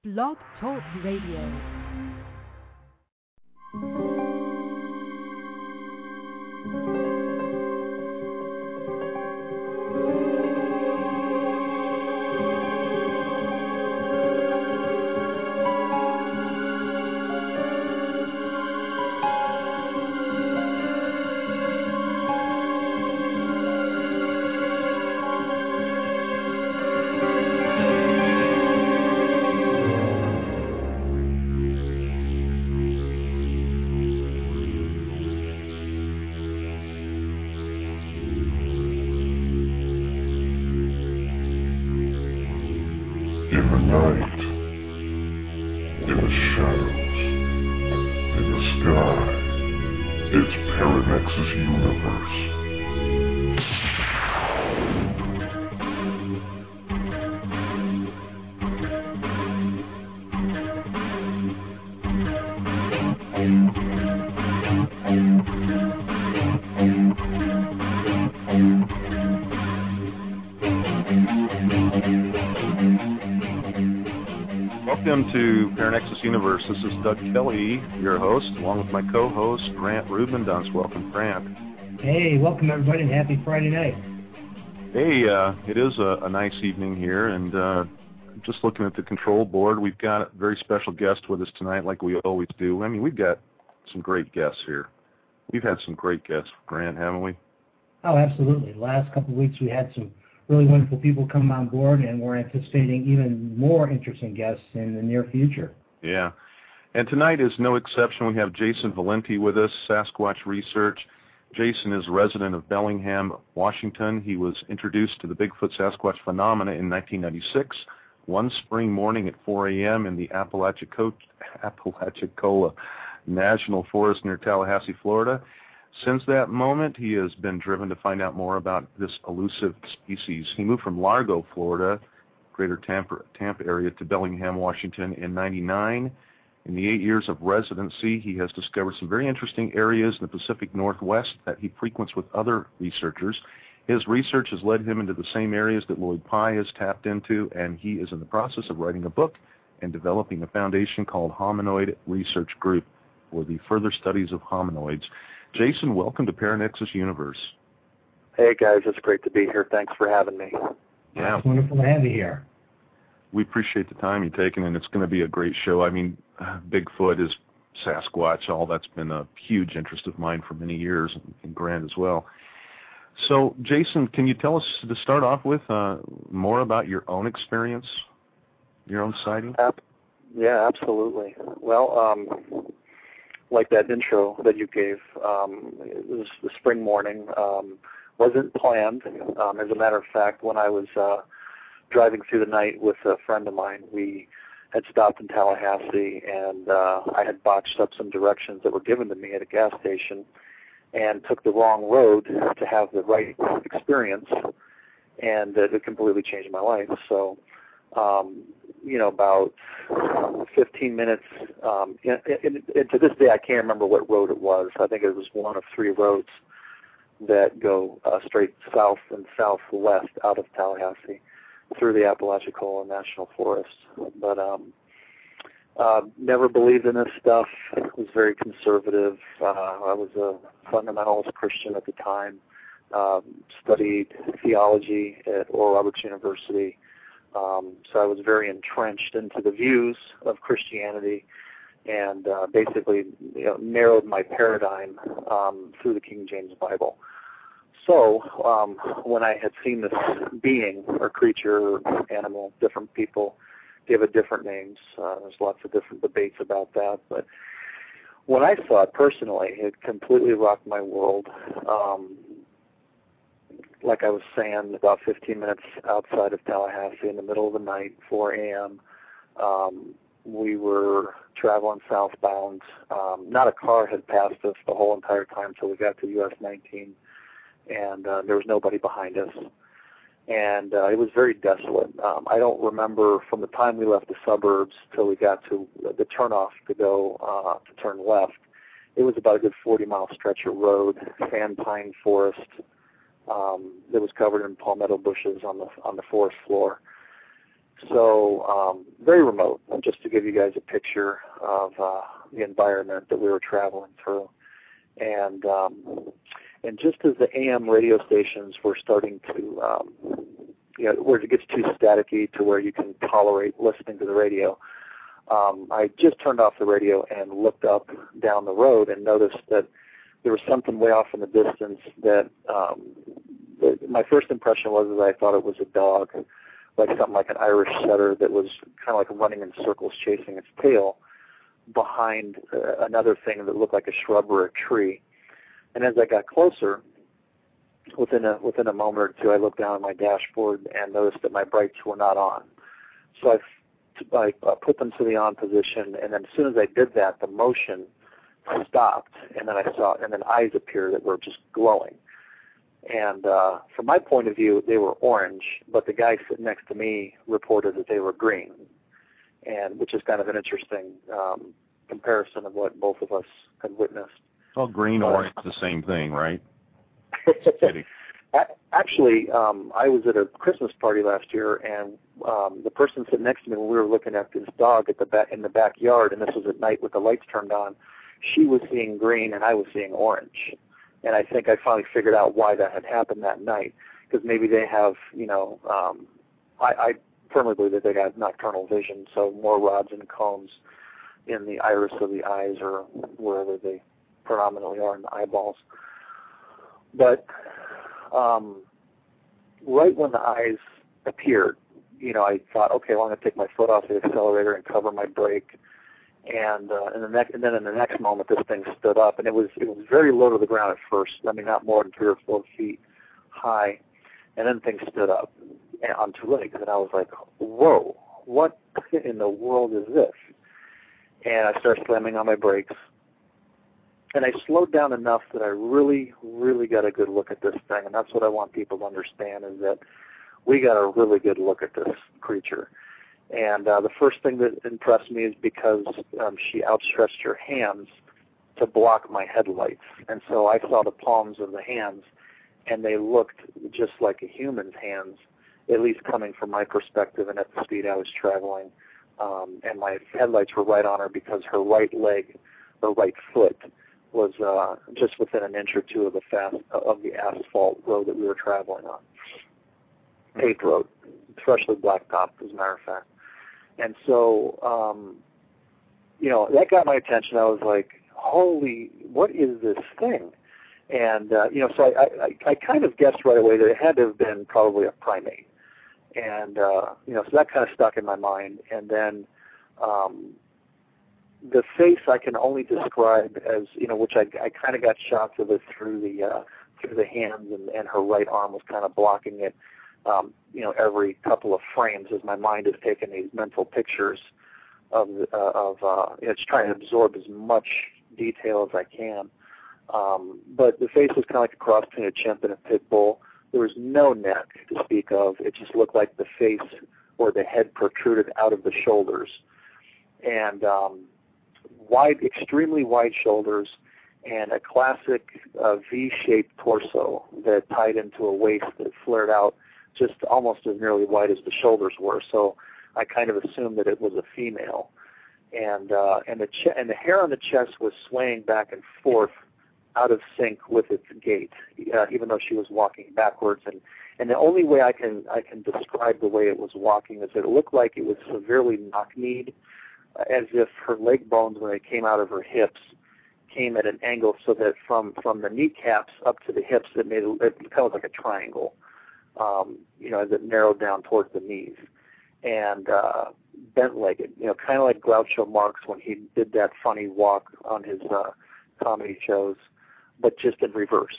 Blog Talk Radio. Welcome to Paranexus Universe. This is Doug Kelly, your host, along with my co-host, Grant Rubendunst. Welcome, Grant. Hey, welcome everybody, and happy Friday night. Hey, it is a nice evening here, and just looking at the control board, we've got a very special guest with us tonight, like we always do. I mean, we've got some great guests here. We've had some great guests, Grant, haven't we? Oh, absolutely. The last couple of weeks we had some really wonderful people come on board, and we're anticipating even more interesting guests in the near future. Yeah. And tonight is no exception. We have Jason Valenti with us, Sasquatch Research. Jason is a resident of Bellingham, Washington. He was introduced to the Bigfoot Sasquatch phenomena in 1996, one spring morning at 4 a.m. in the Apalachicola National Forest near Tallahassee, Florida. Since that moment, he has been driven to find out more about this elusive species. He moved from Largo, Florida, greater Tampa area, to Bellingham, Washington in 1999. In the 8 years of residency, he has discovered some very interesting areas in the Pacific Northwest that he frequents with other researchers. His research has led him into the same areas that Lloyd Pye has tapped into, and he is in the process of writing a book and developing a foundation called Hominoid Research Group for the further studies of hominoids. Jason, welcome to Paranexus Universe. Hey, guys. It's great to be here. Thanks for having me. Yeah. It's wonderful to have you here. We appreciate the time you've taken, and it's going to be a great show. I mean, Bigfoot is Sasquatch. All that's been a huge interest of mine for many years, and Grant as well. So, Jason, can you tell us, to start off with, more about your own experience, your own sighting? Yeah, absolutely. Well, like that intro that you gave, it was the spring morning. Wasn't planned. As a matter of fact, when I was driving through the night with a friend of mine, we had stopped in Tallahassee, and I had botched up some directions that were given to me at a gas station and took the wrong road to have the right experience, and it completely changed my life. So, about 15 minutes, and to this day I can't remember what road it was. I think it was one of three roads that go straight south and southwest out of Tallahassee through the Apalachicola National Forest. But never believed in this stuff. Was very conservative. I was a fundamentalist Christian at the time. Studied theology at Oral Roberts University. So I was very entrenched into the views of Christianity, and basically narrowed my paradigm through the King James Bible. So when I had seen this being or creature or animal, different people give it different names. There's lots of different debates about that. But when I saw it personally, it completely rocked my world. Like I was saying, about 15 minutes outside of Tallahassee in the middle of the night, 4 a.m., we were traveling southbound. Not a car had passed us the whole entire time until we got to US 19, and there was nobody behind us. And it was very desolate. I don't remember from the time we left the suburbs till we got to the turnoff to go to turn left. It was about a good 40-mile stretch of road, fan pine forest, that was covered in palmetto bushes on the forest floor. So very remote, just to give you guys a picture of the environment that we were traveling through. And just as the AM radio stations were starting to, where it gets too staticky to where you can tolerate listening to the radio, I just turned off the radio and looked up down the road and noticed that there was something way off in the distance that my first impression was that I thought it was a dog, like something like an Irish setter that was kind of like running in circles chasing its tail behind another thing that looked like a shrub or a tree. And as I got closer, within a moment or two, I looked down at my dashboard and noticed that my brights were not on. So I put them to the on position, and then as soon as I did that, the motion stopped, and then eyes appeared that were just glowing. And from my point of view, they were orange, but the guy sitting next to me reported that they were green, and which is kind of an interesting comparison of what both of us had witnessed. Well, green or orange is the same thing, right? Kidding. Actually, I was at a Christmas party last year, and the person sitting next to me when we were looking at this dog in the backyard, and this was at night with the lights turned on, she was seeing green and I was seeing orange. And I think I finally figured out why that had happened that night, because maybe they have, I firmly believe that they got nocturnal vision, so more rods and cones in the iris of the eyes or wherever they predominantly are in the eyeballs. But right when the eyes appeared, I thought, okay, well, I'm going to take my foot off the accelerator and cover my brake. And then in the next moment, this thing stood up, and it was very low to the ground at first. I mean, not more than 3 or 4 feet high, and then things stood up on 2 legs, and I was like, "Whoa, what in the world is this?" And I started slamming on my brakes, and I slowed down enough that I really, really got a good look at this thing, and that's what I want people to understand is that we got a really good look at this creature. And the first thing that impressed me is because she outstretched her hands to block my headlights. And so I saw the palms of the hands, and they looked just like a human's hands, at least coming from my perspective and at the speed I was traveling. And my headlights were right on her because her right leg, or right foot, was just within an inch or two of the asphalt road that we were traveling on. Paved road, freshly blacktopped, as a matter of fact. And so, that got my attention. I was like, holy, what is this thing? And, so I kind of guessed right away that it had to have been probably a primate. And, so that kind of stuck in my mind. And then the face I can only describe as, which I kind of got shots of it through the hands, and her right arm was kind of blocking it. Every couple of frames as my mind is taking these mental pictures of it's trying to absorb as much detail as I can. But the face was kind of like a cross between a chimp and a pit bull. There was no neck to speak of. It just looked like the face or the head protruded out of the shoulders. And extremely wide shoulders, and a classic V-shaped torso that tied into a waist that flared out just almost as nearly wide as the shoulders were. So I kind of assumed that it was a female. And the hair on the chest was swaying back and forth out of sync with its gait, even though she was walking backwards. And the only way I can describe the way it was walking is that it looked like it was severely knock-kneed, as if her leg bones, when they came out of her hips, came at an angle so that from the kneecaps up to the hips, it kind of like a triangle, as it narrowed down towards the knees. And bent-legged, kind of like Groucho Marx when he did that funny walk on his comedy shows, but just in reverse.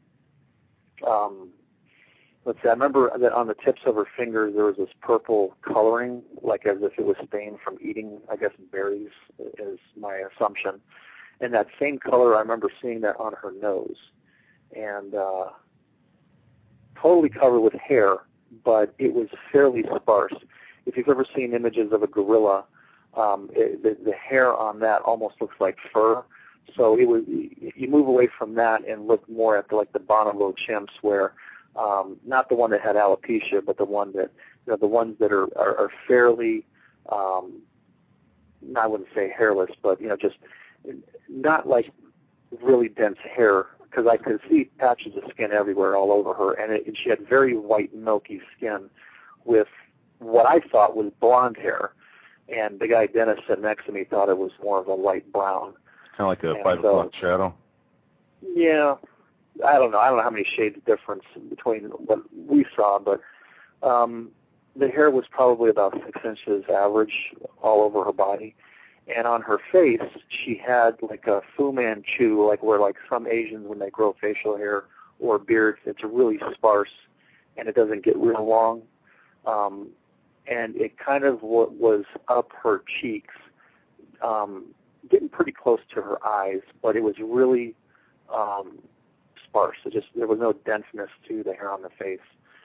Let's see, I remember that on the tips of her fingers there was this purple coloring, like as if it was stained from eating, I guess, berries is my assumption. And that same color, I remember seeing that on her nose. And totally covered with hair, but it was fairly sparse. If you've ever seen images of a gorilla, the hair on that almost looks like fur. So you move away from that and look more at the bonobo chimps, where not the one that had alopecia, but the one that the ones that are fairly, I wouldn't say hairless, but just not like really dense hair, because I could see patches of skin everywhere all over her, and she had very white, milky skin with what I thought was blonde hair, and the guy Dennis sitting next to me thought it was more of a light brown. Kind of like a 5 o'clock shadow. Yeah, I don't know how many shades difference between what we saw, but the hair was probably about 6 inches average all over her body. And on her face, she had like a Fu Manchu, like where like some Asians when they grow facial hair or beards, it's really sparse and it doesn't get real long. And it kind of was up her cheeks, getting pretty close to her eyes, but it was really sparse. There was no denseness to the hair on the face.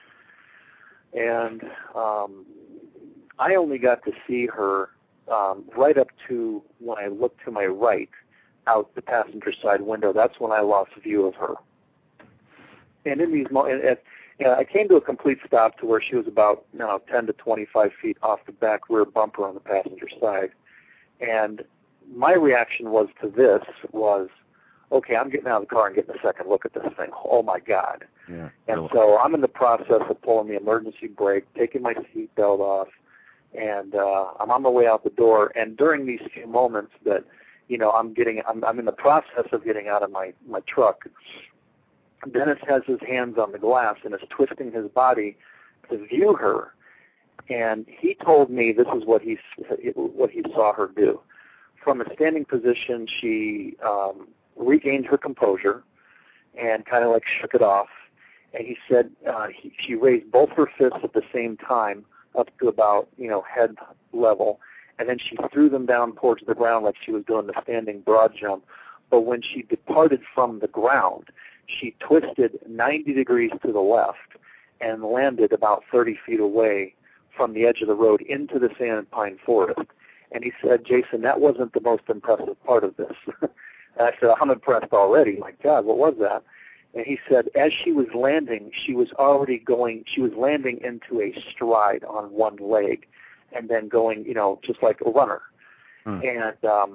And I only got to see her right up to when I looked to my right out the passenger side window. That's when I lost view of her. And in these I came to a complete stop to where she was about 10 to 25 feet off the back rear bumper on the passenger side. And my reaction was, okay, I'm getting out of the car and getting a second look at this thing. Oh, my God. Yeah. And so I'm in the process of pulling the emergency brake, taking my seatbelt off, and I'm on my way out the door. And during these few moments that, I'm in the process of getting out of my truck, Dennis has his hands on the glass and is twisting his body to view her. And he told me this is what he saw her do. From a standing position, she regained her composure and kind of like shook it off. And he said she raised both her fists at the same time up to about, head level, and then she threw them down towards the ground like she was doing the standing broad jump. But when she departed from the ground, she twisted 90 degrees to the left and landed about 30 feet away from the edge of the road into the sand pine forest. And he said, Jason, that wasn't the most impressive part of this. And I said, I'm impressed already. My God, what was that? And he said, as she was landing, she was landing into a stride on one leg and then going, just like a runner. And,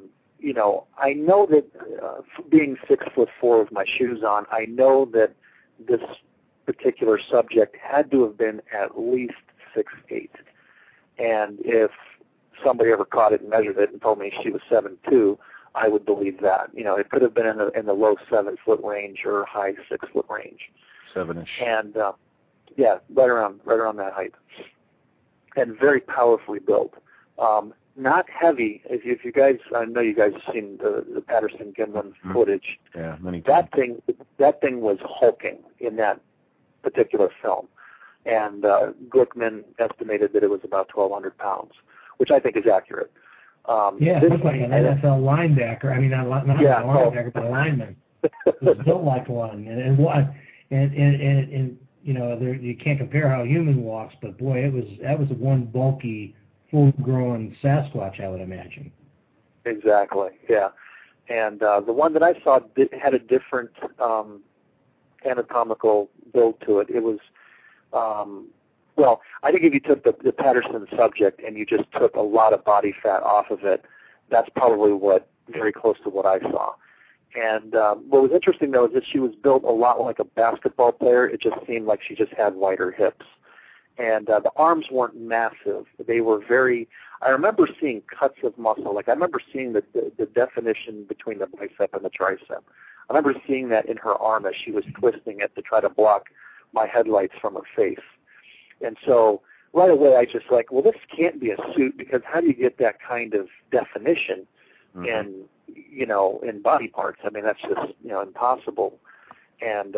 I know that being 6'4" with my shoes on, I know that this particular subject had to have been at least 6'8". And if somebody ever caught it and measured it and told me she was 7'2", I would believe that. It could have been in the low 7-foot range or high 6-foot range. 7-ish. And right around that height. And very powerfully built. Not heavy. If you guys, I know you guys have seen the Patterson-Gimlin footage. Yeah, many times. That thing was hulking in that particular film. And Glickman estimated that it was about 1,200 pounds, which I think is accurate. It looked like an NFL linebacker. I mean, not a linebacker, but a lineman. It was built like one, and you can't compare how a human walks, but boy, that was one bulky, full-grown Sasquatch, I would imagine. Exactly. Yeah, and the one that I saw had a different anatomical build to it. It was. I think if you took the Patterson subject and you just took a lot of body fat off of it, that's probably very close to what I saw. And what was interesting, though, is that she was built a lot like a basketball player. It just seemed like she just had wider hips. And the arms weren't massive. They were I remember seeing cuts of muscle. Like I remember seeing the definition between the bicep and the tricep. I remember seeing that in her arm as she was twisting it to try to block my headlights from her face. And so right away I just this can't be a suit, because how do you get that kind of definition in body parts? I mean, that's just, impossible. And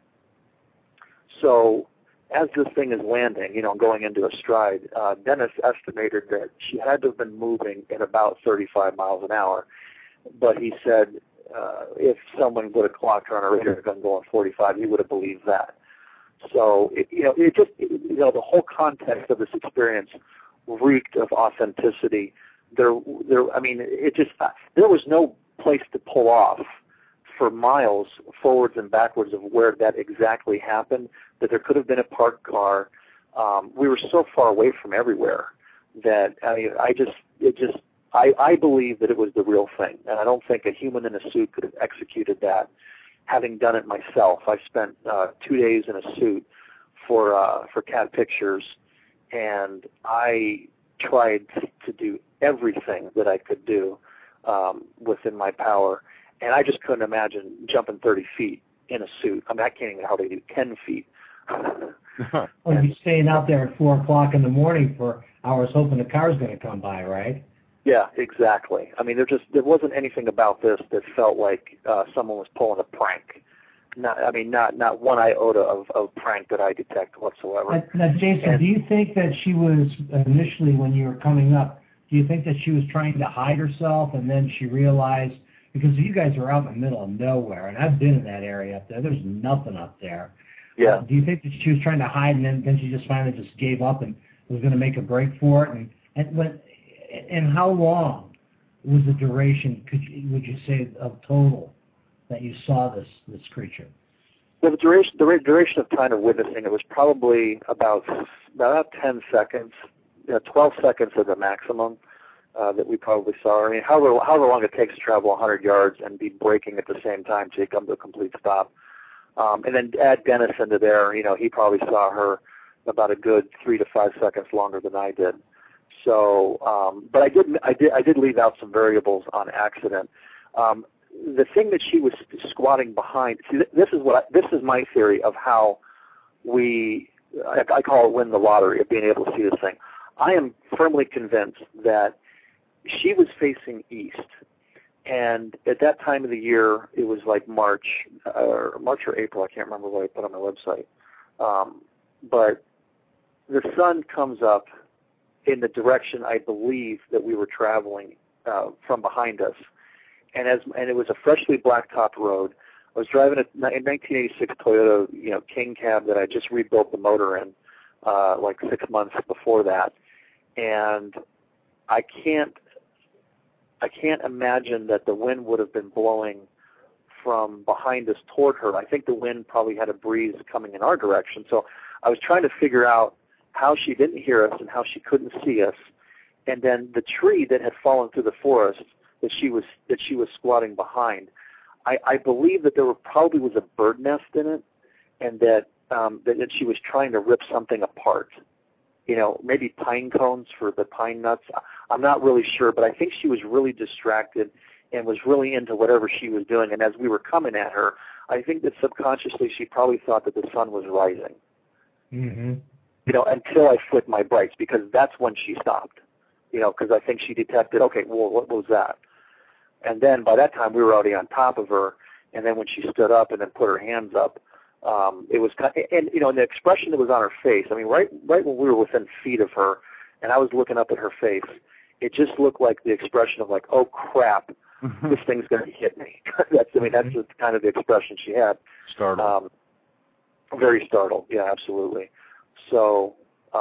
so as this thing is landing, going into a stride, Dennis estimated that she had to have been moving at about 35 miles an hour. But he said if someone would have clocked her on a radar gun going 45, he would have believed that. So, the whole context of this experience reeked of authenticity. There was no place to pull off for miles forwards and backwards of where that exactly happened, that there could have been a parked car. we were so far away from everywhere that I believe that it was the real thing, and I don't think a human in a suit could have executed that. Having done it myself, I spent 2 days in a suit for cat pictures, and I tried to do everything that I could do within my power, and I just couldn't imagine jumping 30 feet in a suit. I mean, I can't even how they do 10 feet. Well, you're staying out there at 4 o'clock in the morning for hours hoping the car's going to come by, right? Yeah, exactly. I mean, there wasn't anything about this that felt like someone was pulling a prank. Not one iota of prank that I detect whatsoever. Now, Jason, do you think that she was initially, when you were coming up, do you think that she was trying to hide herself and then she realized, because you guys are out in the middle of nowhere, and I've been in that area up there, there's nothing up there. Yeah. Do you think that she was trying to hide and then she just finally just gave up and was going to make a break for it? And how long was the duration, would you say, of total that you saw this creature? Well, the duration of time of witnessing it was probably about 10 seconds, 12 seconds at the maximum that we probably saw. I mean, however long it takes to travel 100 yards and be braking at the same time to come to a complete stop. And then add Dennis into there, he probably saw her about a good 3 to 5 seconds longer than I did. So, but I did leave out some variables on accident. The thing that she was squatting behind. See, this is my theory of how I call it win the lottery of being able to see this thing. I am firmly convinced that she was facing east, and at that time of the year, it was like March or April. I can't remember what I put on my website. But the sun comes up in the direction I believe that we were traveling from behind us, and it was a freshly blacktop road. I was driving a 1986 Toyota, King cab that I just rebuilt the motor in, like 6 months before that, and I can't imagine that the wind would have been blowing from behind us toward her. I think the wind probably had a breeze coming in our direction. So I was trying to figure out how she didn't hear us and how she couldn't see us. And then the tree that had fallen through the forest that she was squatting behind, I believe that there probably was a bird nest in it, and that she was trying to rip something apart. Maybe pine cones for the pine nuts. I'm not really sure, but I think she was really distracted and was really into whatever she was doing. And as we were coming at her, I think that subconsciously she probably thought that the sun was rising. Mm-hmm. Until I flicked my brakes, because that's when she stopped. Because I think she detected, okay, well, what was that? And then by that time we were already on top of her. And then when she stood up and then put her hands up, it was kind of, and the expression that was on her face. I mean, right when we were within feet of her, and I was looking up at her face, it just looked like the expression of like, oh crap, this thing's going to hit me. That's the kind of the expression she had. Startled. Very startled. Yeah, absolutely. So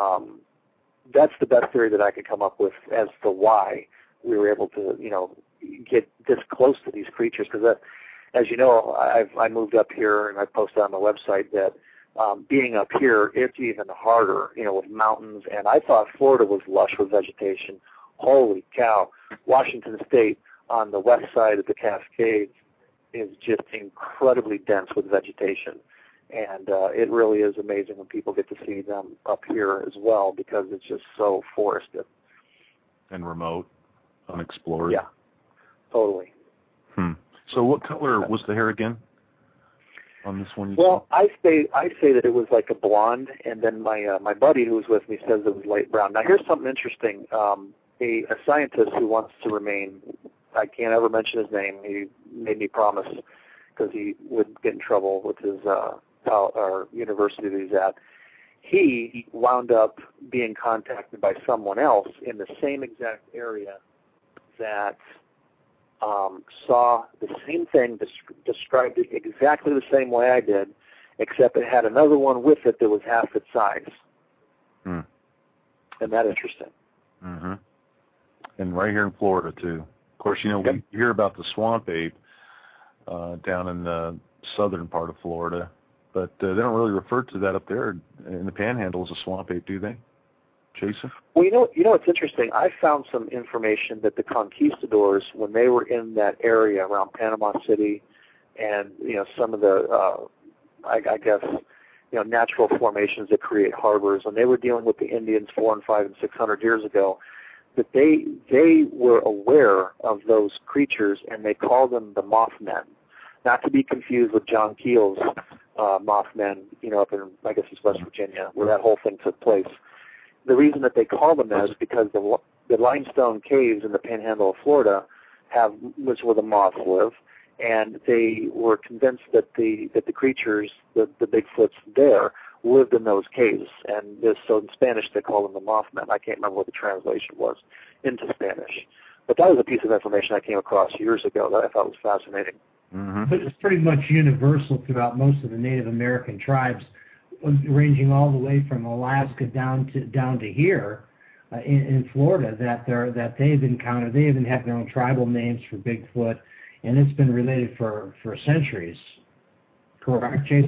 that's the best theory that I could come up with as to why we were able to, get this close to these creatures. Because as you know, I moved up here, and I posted on the website that being up here, it's even harder, with mountains. And I thought Florida was lush with vegetation. Holy cow! Washington State on the west side of the Cascades is just incredibly dense with vegetation. And it really is amazing when people get to see them up here as well, because it's just so forested. And remote, unexplored. Yeah, totally. So what color was the hair again on this one? Well, I say that it was like a blonde, and then my buddy who was with me says it was light brown. Now here's something interesting. A scientist who wants to remain, I can't ever mention his name. He made me promise because he would get in trouble with his university that he's at. He wound up being contacted by someone else in the same exact area that saw the same thing, described it exactly the same way I did, except it had another one with it that was half its size. Isn't that interesting? Mm-hmm. And right here in Florida, too. Of course, we hear about the swamp ape down in the southern part of Florida. but they don't really refer to that up there in the Panhandle as a swamp ape, do they, Jason? Well, you know what's interesting? I found some information that the conquistadors, when they were in that area around Panama City, and some of the, I guess, natural formations that create harbors, when they were dealing with the Indians 400, 500, and 600 years ago, that they were aware of those creatures, and they called them the Mothmen, not to be confused with John Keel's Mothmen, up in, I guess it's West Virginia, where that whole thing took place. The reason that they call them that is because the limestone caves in the Panhandle of Florida which where the moths live, and they were convinced that the creatures, the Bigfoots there, lived in those caves. And so in Spanish they call them the Mothmen. I can't remember what the translation was into Spanish. But that was a piece of information I came across years ago that I thought was fascinating. Mm-hmm. But it's pretty much universal throughout most of the Native American tribes, ranging all the way from Alaska down to here in Florida, that they've encountered. They even have their own tribal names for Bigfoot, and it's been related for centuries. Correct, Jason?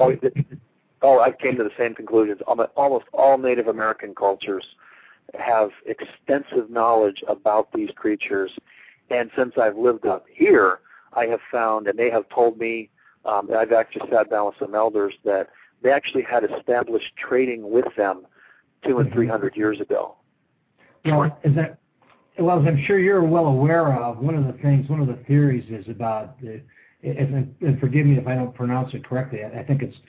I came to the same conclusions. Almost all Native American cultures have extensive knowledge about these creatures, and since I've lived up here, I have found, and they have told me, I've actually sat down with some elders, that they actually had established trading with them 200 and 300 years ago. Well, as I'm sure you're well aware of, one of the theories is about, and forgive me if I don't pronounce it correctly, I think it's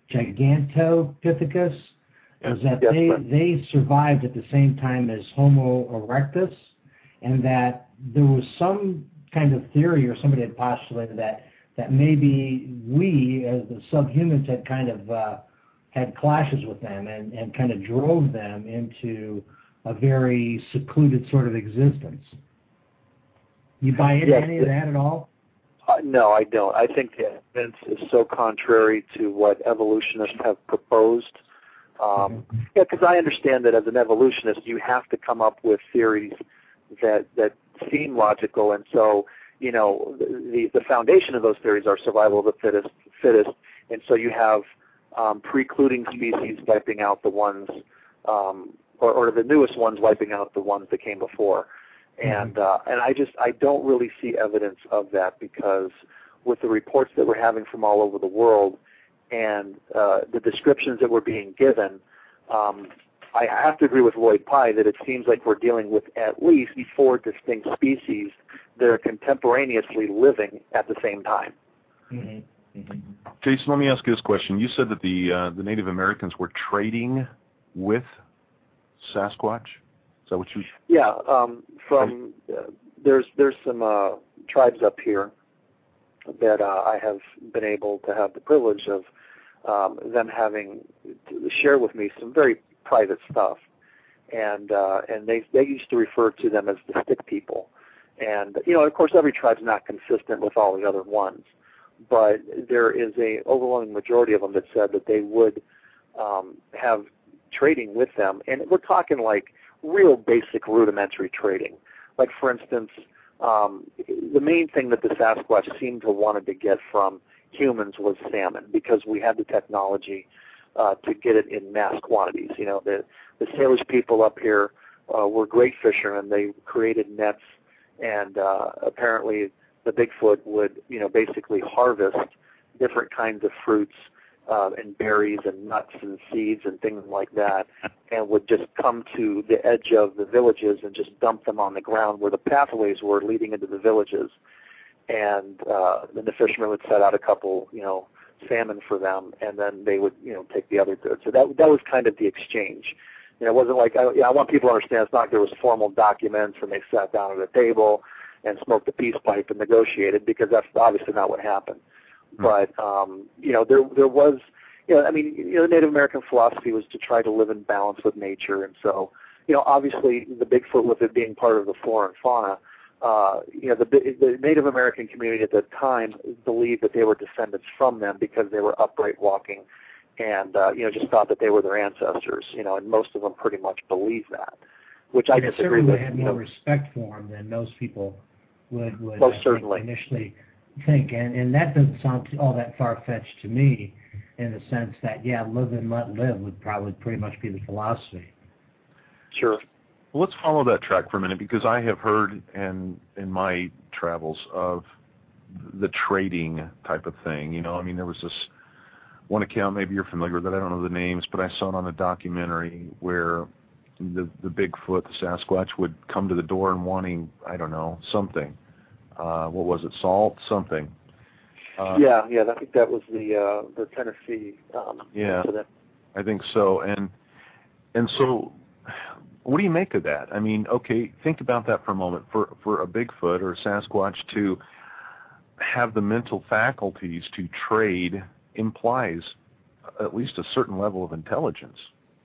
Gigantopithecus, is that they survived at the same time as Homo erectus, and that there was some kind of theory, or somebody had postulated that maybe we, as the subhumans, had kind of had clashes with them and kind of drove them into a very secluded sort of existence. You buy into any of that at all? No, I don't. I think the evidence is so contrary to what evolutionists have proposed. Because I understand that as an evolutionist, you have to come up with theories that seem logical, and so the foundation of those theories are survival of the fittest, and so you have precluding species wiping out the ones, or the newest ones wiping out the ones that came before. And I don't really see evidence of that, because with the reports that we're having from all over the world and the descriptions that we're being given, I have to agree with Lloyd Pye that it seems like we're dealing with at least 4 distinct species that are contemporaneously living at the same time. Mm-hmm. Mm-hmm. Jason, let me ask you this question. You said that the Native Americans were trading with Sasquatch? Is that what you... Yeah, there's some tribes up here that I have been able to have the privilege of them having to share with me some very private stuff, and they used to refer to them as the stick people, and of course every tribe's not consistent with all the other ones, but there is a overwhelming majority of them that said that they would have trading with them, and we're talking like real basic rudimentary trading. Like, for instance, the main thing that the Sasquatch seemed to wanted to get from humans was salmon, because we had the technology to get it in mass quantities. The Salish people up here were great fishermen. They created nets, and apparently the Bigfoot would, basically harvest different kinds of fruits and berries and nuts and seeds and things like that, and would just come to the edge of the villages and just dump them on the ground where the pathways were leading into the villages. And then the fishermen would set out a couple, salmon for them, and then they would, take the other goods. So that was kind of the exchange. It wasn't like, I want people to understand, it's not like there was formal documents and they sat down at a table and smoked a peace pipe and negotiated, because that's obviously not what happened. But, there was, the Native American philosophy was to try to live in balance with nature. And so, obviously the Bigfoot, with it being part of the flora and fauna, the Native American community at the time believed that they were descendants from them because they were upright walking and, just thought that they were their ancestors, and most of them pretty much believe that, which I disagree with. They had more respect for them than most people would most certainly. initially think, and that doesn't sound all that far-fetched to me, in the sense that, yeah, live and let live would probably pretty much be the philosophy. Sure. Well, let's follow that track for a minute, because I have heard in my travels of the trading type of thing. You know, I mean, there was this one account, maybe you're familiar with it, I don't know the names, but I saw it on a documentary where the Bigfoot, the Sasquatch, would come to the door and wanting, I don't know, something. What was it, salt? Something. Yeah, I think that was the Tennessee incident. I think so. And so, what do you make of that? I mean, okay, think about that for a moment. For a Bigfoot or a Sasquatch to have the mental faculties to trade implies at least a certain level of intelligence.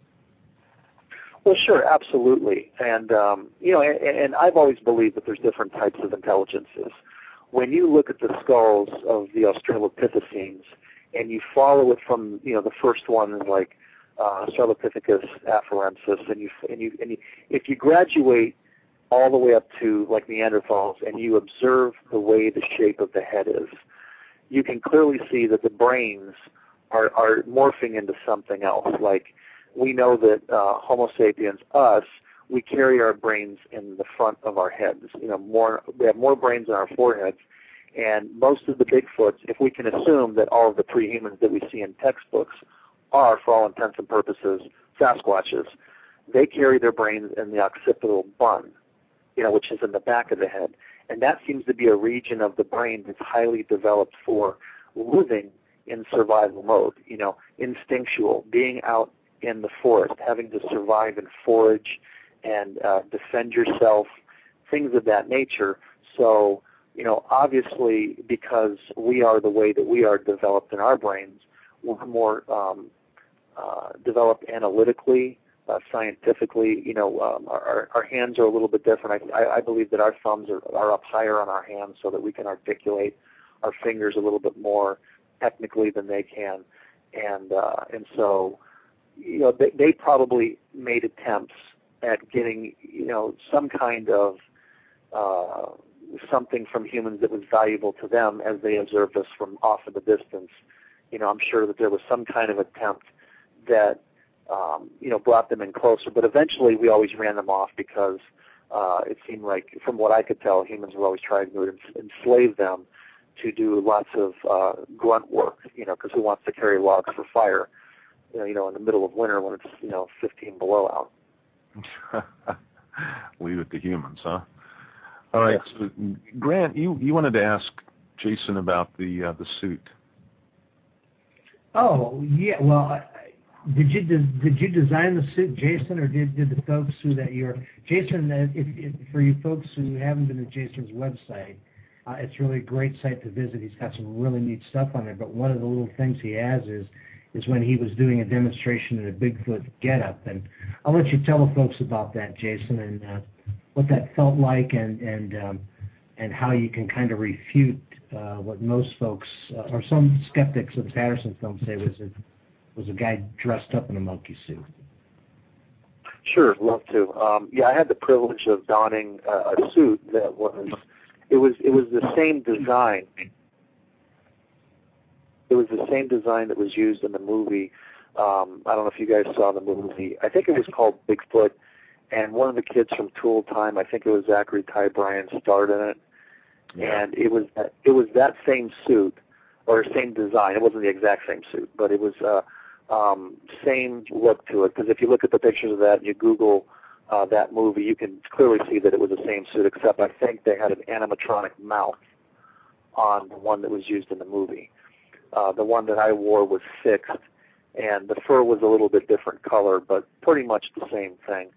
Well, sure, absolutely. And, and I've always believed that there's different types of intelligences. When you look at the skulls of the Australopithecines and you follow it from, the first one is like Australopithecus afarensis, and if you graduate all the way up to like Neanderthals and you observe the way the shape of the head is, you can clearly see that the brains are morphing into something else. Like, we know that Homo sapiens, us, we carry our brains in the front of our heads. We have more brains in our foreheads, and most of the Bigfoots, if we can assume that all of the pre-humans that we see in textbooks are, for all intents and purposes, Sasquatches, they carry their brains in the occipital bun, which is in the back of the head. And that seems to be a region of the brain that's highly developed for living in survival mode, instinctual, being out in the forest, having to survive and forage and defend yourself, things of that nature. So, obviously, because we are the way that we are developed in our brains, we're more developed analytically, scientifically. Our hands are a little bit different. I believe that our thumbs are up higher on our hands so that we can articulate our fingers a little bit more technically than they can. And so, they probably made attempts at getting, some kind of something from humans that was valuable to them as they observed us from off in the distance. I'm sure that there was some kind of attempt that, brought them in closer. But eventually we always ran them off because it seemed like, from what I could tell, humans were always trying to enslave them to do lots of grunt work, because who wants to carry logs for fire, in the middle of winter when it's, 15 below out. Leave it to humans, huh? All right, so Grant, you wanted to ask Jason about the suit. Oh yeah, well, did you design the suit, Jason, or did the folks who that you're Jason? If for you folks who haven't been to Jason's website, it's really a great site to visit. He's got some really neat stuff on there. But one of the little things he has is when he was doing a demonstration in a Bigfoot getup, and I'll let you tell the folks about that, Jason, and what that felt like, and how you can kind of refute what most folks or some skeptics of the Patterson film say was a guy dressed up in a monkey suit. Sure, love to. I had the privilege of donning a suit that was the same design. It was the same design that was used in the movie. I don't know if you guys saw the movie. I think it was called Bigfoot, and one of the kids from Tool Time, I think it was Zachary Ty Bryan, starred in it. Yeah. And it was that same suit, or same design. It wasn't the exact same suit, but it was same look to it. Because if you look at the pictures of that and you Google that movie, you can clearly see that it was the same suit, except I think they had an animatronic mouth on the one that was used in the movie. The one that I wore was fixed, and the fur was a little bit different color, but pretty much the same thing.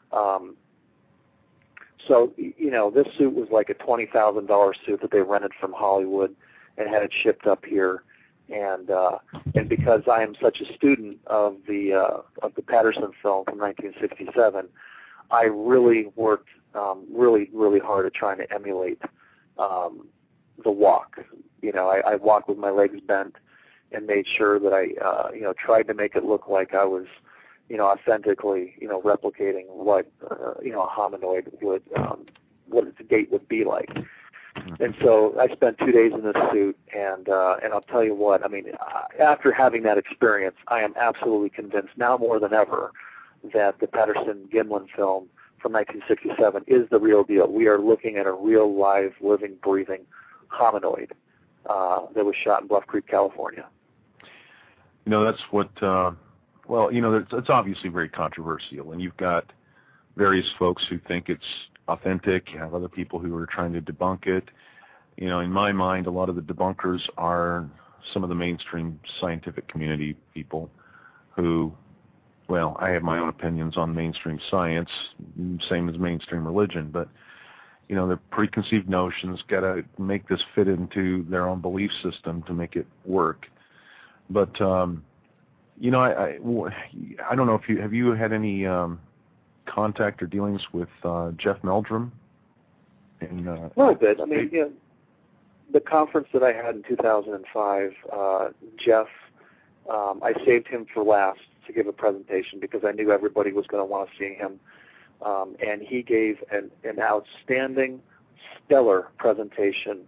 So, this suit was like a $20,000 suit that they rented from Hollywood and had it shipped up here. And because I am such a student of the Patterson film from 1967, I really worked really hard at trying to emulate the walk. I walked with my legs bent and made sure that I tried to make it look like I was authentically replicating what a hominoid would what its gait would be like. And so I spent 2 days in this suit, and I'll tell you what, I mean, after having that experience, I am absolutely convinced now more than ever that the Patterson-Gimlin film from 1967 is the real deal. We are looking at a real, live, living, breathing hominoid that was shot in Bluff Creek, California. You know, that's what, well, you know, it's obviously very controversial, and you've got various folks who think it's authentic. You have other people who are trying to debunk it. You know, in my mind, a lot of the debunkers are some of the mainstream scientific community people who, well, I have my own opinions on mainstream science, same as mainstream religion, but, you know, their preconceived notions got to make this fit into their own belief system to make it work. But, you know, I don't know if have you had any contact or dealings with Jeff Meldrum? A little bit. I mean, you know, the conference that I had in 2005, Jeff, I saved him for last to give a presentation because I knew everybody was going to want to see him. And he gave an outstanding, stellar presentation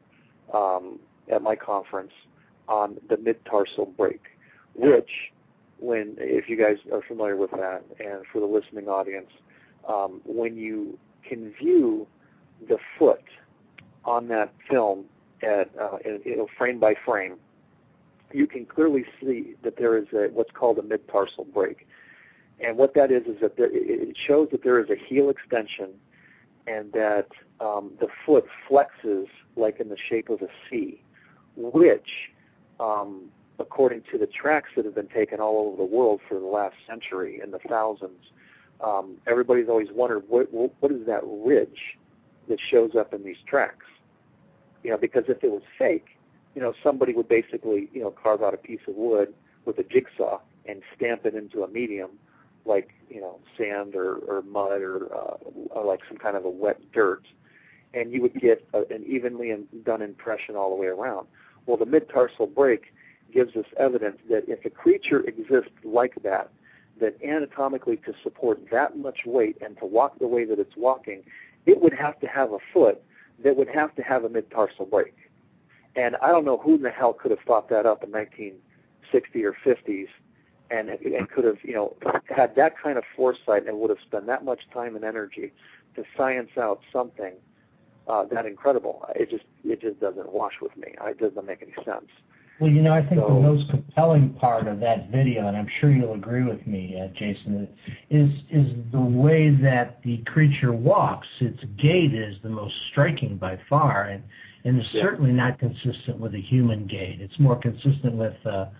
at my conference on the mid-tarsal break, which, if you guys are familiar with that, and for the listening audience, when you can view the foot on that film frame by frame, you can clearly see that there is what's called a mid-tarsal break. And what that is that it shows that there is a heel extension and that the foot flexes like in the shape of a C, which, according to the tracks that have been taken all over the world for the last century in the thousands, everybody's always wondered what is that ridge that shows up in these tracks? You know, because if it was fake, you know, somebody would basically, you know, carve out a piece of wood with a jigsaw and stamp it into a medium like, you know, sand or mud or like some kind of a wet dirt, and you would get an evenly done impression all the way around. Well, the mid-tarsal break gives us evidence that if a creature exists like that anatomically to support that much weight and to walk the way that it's walking, it would have to have a foot that would have to have a mid-tarsal break. And I don't know who in the hell could have thought that up in 1960 or 50s and could have, you know, had that kind of foresight and would have spent that much time and energy to science out something that incredible. It just doesn't wash with me. It doesn't make any sense. Well, you know, I think the most compelling part of that video, and I'm sure you'll agree with me, Jason, is the way that the creature walks. Its gait is the most striking by far, and it's certainly not consistent with a human gait. It's more consistent with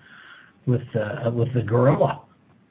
the gorilla.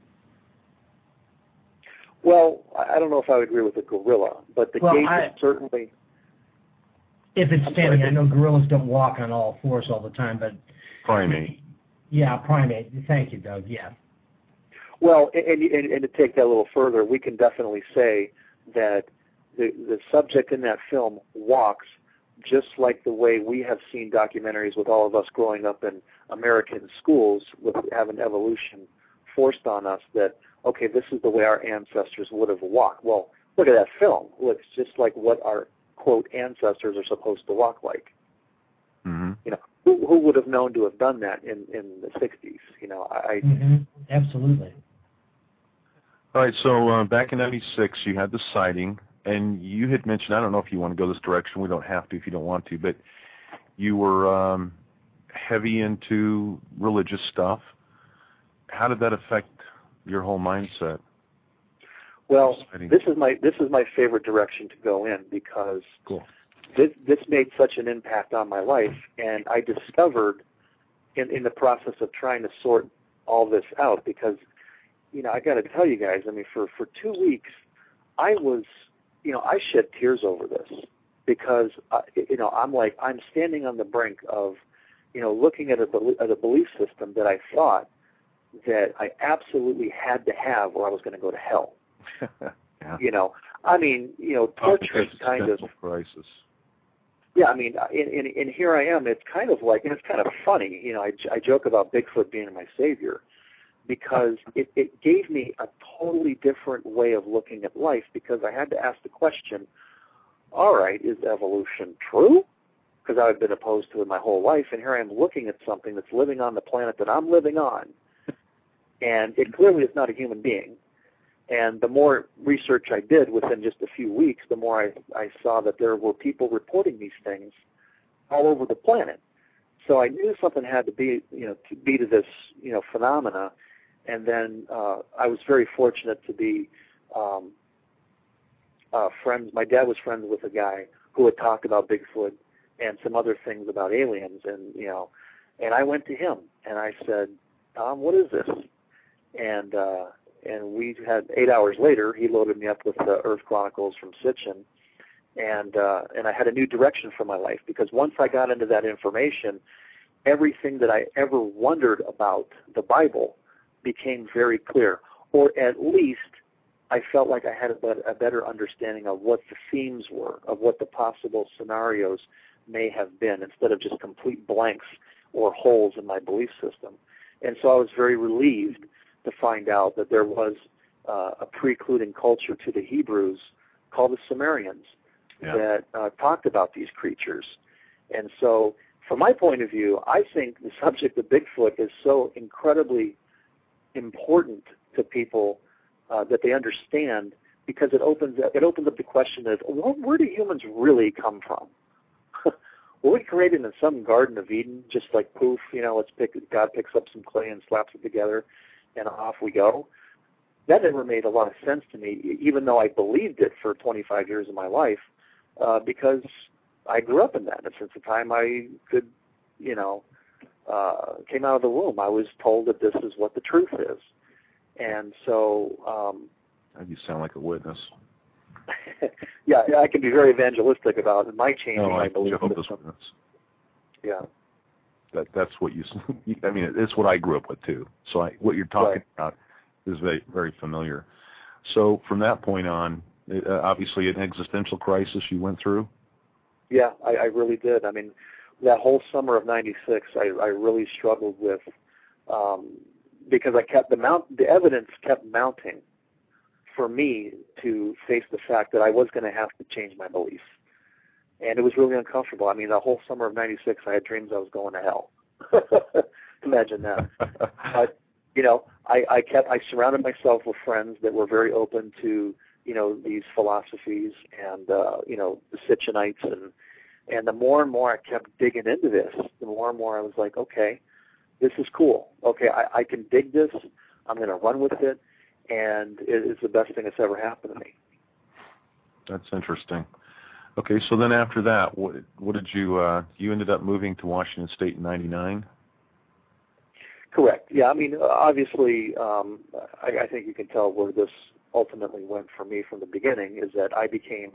Well, I don't know if I would agree with the gorilla, but the gait is certainly. If it's standing, I know gorillas don't walk on all fours all the time, but. Primate. Yeah, primate. Thank you, Doug. Yeah. Well, and to take that a little further, we can definitely say that the subject in that film walks just like the way we have seen documentaries with all of us growing up in American schools with having evolution forced on us that, okay, this is the way our ancestors would have walked. Well, look at that film. It looks just like what our, quote, ancestors are supposed to walk like. Mm-hmm. You know, who would have known to have done that in the 60s? You know, Absolutely. All right, so back in 96, you had the sighting, and you had mentioned, I don't know if you want to go this direction, we don't have to if you don't want to, but you were heavy into religious stuff. How did that affect your whole mindset? Well, this is my favorite direction to go in because cool. This made such an impact on my life, and I discovered in the process of trying to sort all this out because, you know, I got to tell you guys, I mean, for 2 weeks, I shed tears over this because, you know, I'm standing on the brink of, you know, looking at a belief system that I thought that I absolutely had to have or I was going to go to hell. Yeah. You know, I mean, you know, torture is kind of crisis. Yeah, I mean, and here I am. It's kind of like, and it's kind of funny, you know. I joke about Bigfoot being my savior because it gave me a totally different way of looking at life because I had to ask the question: all right, is evolution true? because I've been opposed to it my whole life, and here I am looking at something that's living on the planet that I'm living on, and it clearly is not a human being. And the more research I did within just a few weeks, the more I saw that there were people reporting these things all over the planet. So I knew something had to be, to this, phenomena. And then I was very fortunate to be friends. My dad was friends with a guy who had talked about Bigfoot and some other things about aliens, and I went to him and I said, Tom, what is this? And we had 8 hours later, he loaded me up with the Earth Chronicles from Sitchin, and I had a new direction for my life, because once I got into that information, everything that I ever wondered about the Bible became very clear, or at least I felt like I had a better understanding of what the themes were, of what the possible scenarios may have been, instead of just complete blanks or holes in my belief system. And so I was very relieved to find out that there was a precluding culture to the Hebrews called the Sumerians that talked about these creatures. And so from my point of view, I think the subject of Bigfoot is so incredibly important to people that they understand, because it opens up the question of, where do humans really come from? Were we created in some Garden of Eden, just like poof, God picks up some clay and slaps it together, and off we go? That never made a lot of sense to me, even though I believed it for 25 years of my life, because I grew up in that. And since the time I could, came out of the womb, I was told that this is what the truth is. And so... you sound like a witness. Yeah, I can be very evangelistic about my changing my belief system. Yeah. That's what it's what I grew up with too. So what you're talking about is very, very familiar. So from that point on, obviously an existential crisis you went through? Yeah, I really did. I mean, that whole summer of '96, I really struggled with, because the evidence kept mounting for me to face the fact that I was going to have to change my beliefs. And it was really uncomfortable. I mean, the whole summer of '96, I had dreams I was going to hell. Imagine that. But, I surrounded myself with friends that were very open to, these philosophies and, the Sitchinites. And the more and more I kept digging into this, the more and more I was like, okay, this is cool. Okay, I can dig this. I'm going to run with it. And it's the best thing that's ever happened to me. That's interesting. Okay, so then after that, what did you ended up moving to Washington State in '99? Correct. Yeah, I mean, obviously, I think you can tell where this ultimately went for me from the beginning, is that I became,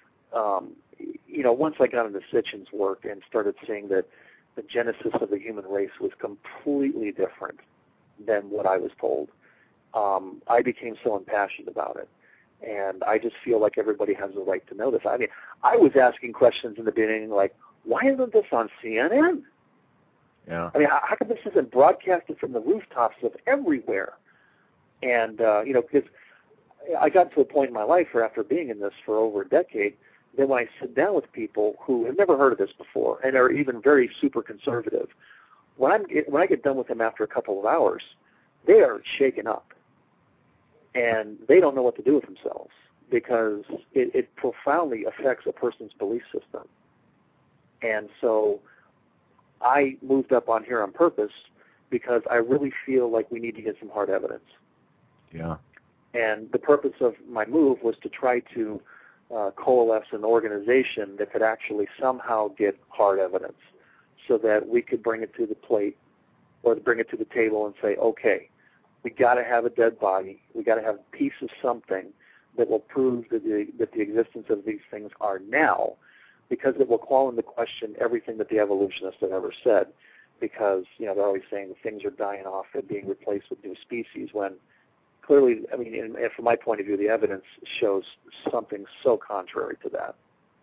once I got into Sitchin's work and started seeing that the genesis of the human race was completely different than what I was told, I became so impassioned about it. And I just feel like everybody has a right to know this. I mean, I was asking questions in the beginning like, why isn't this on CNN? Yeah. I mean, how come this isn't broadcasted from the rooftops of everywhere? And, because I got to a point in my life where, after being in this for over a decade, then when I sit down with people who have never heard of this before and are even very super conservative, when I get done with them after a couple of hours, they are shaken up. And they don't know what to do with themselves, because it profoundly affects a person's belief system. And so I moved up on here on purpose, because I really feel like we need to get some hard evidence. Yeah. And the purpose of my move was to try to coalesce an organization that could actually somehow get hard evidence, so that we could bring it to the plate, or bring it to the table and say, okay, we got to have a dead body. We got to have a piece of something that will prove that the existence of these things are now, because it will call into question everything that the evolutionists have ever said. Because they're always saying that things are dying off and being replaced with new species, when clearly, I mean, and from my point of view, the evidence shows something so contrary to that.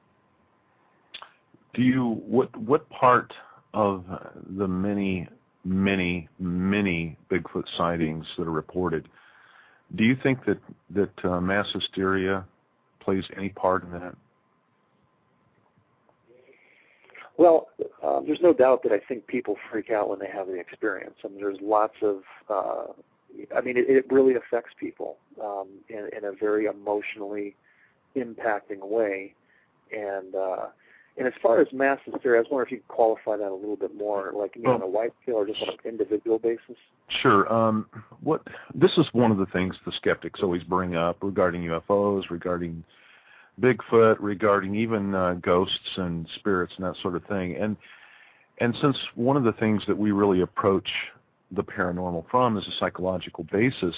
What part of the many Bigfoot sightings that are reported, do you think that mass hysteria plays any part in that? Well, there's no doubt that I think people freak out when they have the experience. I mean, there's lots of, it really affects people in a very emotionally impacting way. And as far as mass hysteria, I was wondering if you could qualify that a little bit more, like on a wide scale or just on an individual basis. Sure. This is one of the things the skeptics always bring up regarding UFOs, regarding Bigfoot, regarding even ghosts and spirits and that sort of thing. And since one of the things that we really approach the paranormal from is a psychological basis,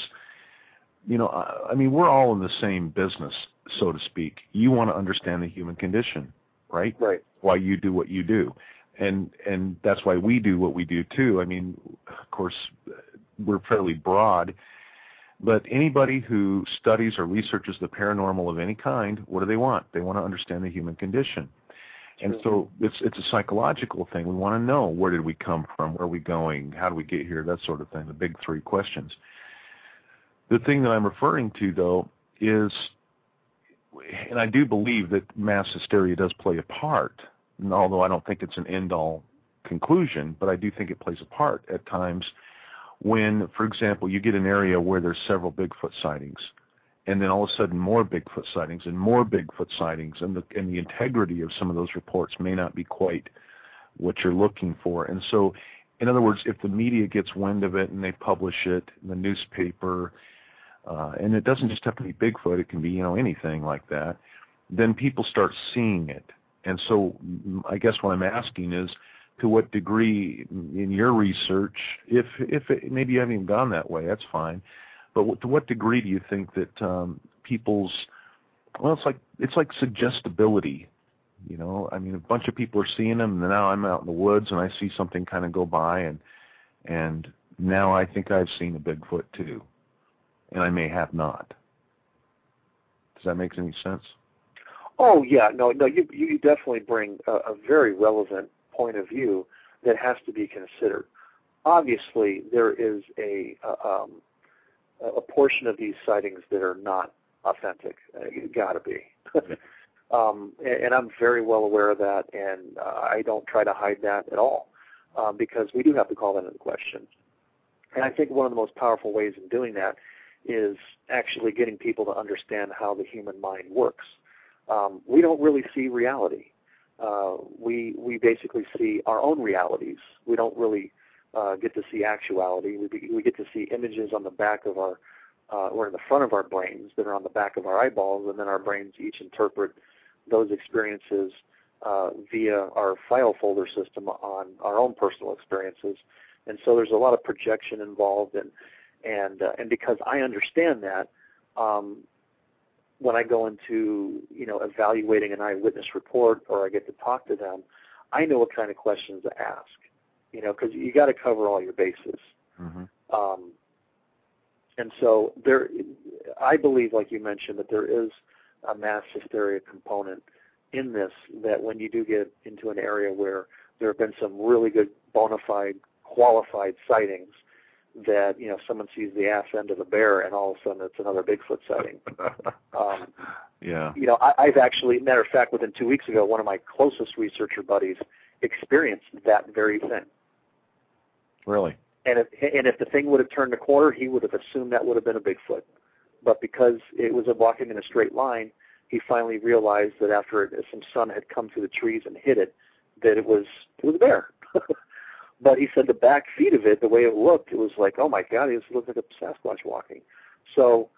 we're all in the same business, so to speak. You want to understand the human condition, right? Right. Why you do what you do. And that's why we do what we do, too. I mean, of course, we're fairly broad. But anybody who studies or researches the paranormal of any kind, what do they want? They want to understand the human condition. And so it's a psychological thing. We want to know, where did we come from? Where are we going? How do we get here? That sort of thing, the big three questions. The thing that I'm referring to, though, is, and I do believe that mass hysteria does play a part, and although I don't think it's an end-all conclusion, but I do think it plays a part at times when, for example, you get an area where there's several Bigfoot sightings, and then all of a sudden more Bigfoot sightings and more Bigfoot sightings, and the integrity of some of those reports may not be quite what you're looking for. And so, in other words, if the media gets wind of it and they publish it in the newspaper, and it doesn't just have to be Bigfoot, it can be, anything like that, then people start seeing it. And so I guess what I'm asking is, to what degree in your research, if maybe you haven't even gone that way, that's fine, but to what degree do you think that people's, it's like suggestibility, a bunch of people are seeing them, and now I'm out in the woods and I see something kind of go by, and now I think I've seen a Bigfoot too, and I may have not. Does that make any sense? Oh yeah, no, you definitely bring a very relevant point of view that has to be considered. Obviously, there is a portion of these sightings that are not authentic. It's got to be. And I'm very well aware of that, and I don't try to hide that at all, because we do have to call that into question. And I think one of the most powerful ways in doing that is actually getting people to understand how the human mind works. We don't really see reality. We basically see our own realities. We don't really get to see actuality. We get to see images on the back of our, or in the front of our brains that are on the back of our eyeballs, and then our brains each interpret those experiences via our file folder system on our own personal experiences. And so there's a lot of projection involved, and because I understand that, when I go into, evaluating an eyewitness report or I get to talk to them, I know what kind of questions to ask, because you got to cover all your bases. Mm-hmm. And so I believe, like you mentioned, that there is a mass hysteria component in this, that when you do get into an area where there have been some really good bona fide, qualified sightings, that someone sees the ass end of a bear and all of a sudden it's another Bigfoot sighting. Yeah. I've actually, matter of fact, within 2 weeks ago, one of my closest researcher buddies experienced that very thing. Really? And if the thing would have turned the corner, he would have assumed that would have been a Bigfoot. But because it was walking in a straight line, he finally realized that after some sun had come through the trees and hit it, that it was a bear. But he said the back feet of it, the way it looked, it was like, oh my God, it looked like a Sasquatch walking. So,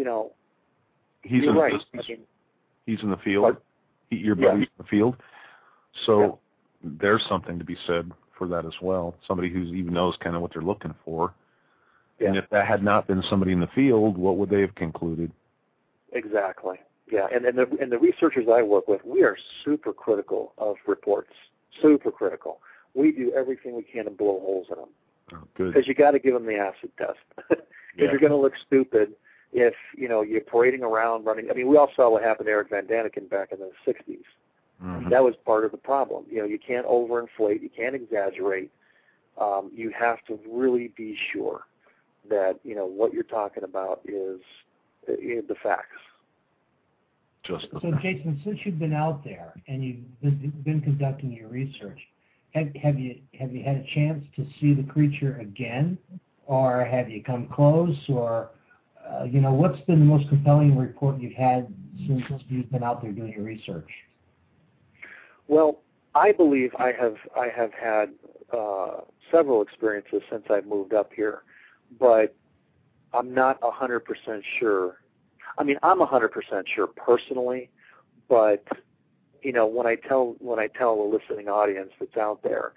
he's you're right. He's in the field. Your buddy's in the field. So there's something to be said for that as well. Somebody who even knows kind of what they're looking for. Yeah. And if that had not been somebody in the field, what would they have concluded? Exactly. Yeah, and the researchers I work with, we are super critical of reports. Super critical. We do everything we can to blow holes in them. Oh, good. Because you got to give them the acid test. Because you're going to look stupid if you're parading around running. I mean, we all saw what happened to Eric Van Daniken back in the 60s. Mm-hmm. That was part of the problem. You can't overinflate. You can't exaggerate. You have to really be sure that what you're talking about is the facts. just the So, Jason, since you've been out there and you've been conducting your research, have you had a chance to see the creature again, or have you come close, or what's been the most compelling report you've had since you've been out there doing your research? Well, I believe I have had several experiences since I've moved up here, but I'm not 100% sure. I mean, I'm 100% sure personally, but when I tell a listening audience that's out there,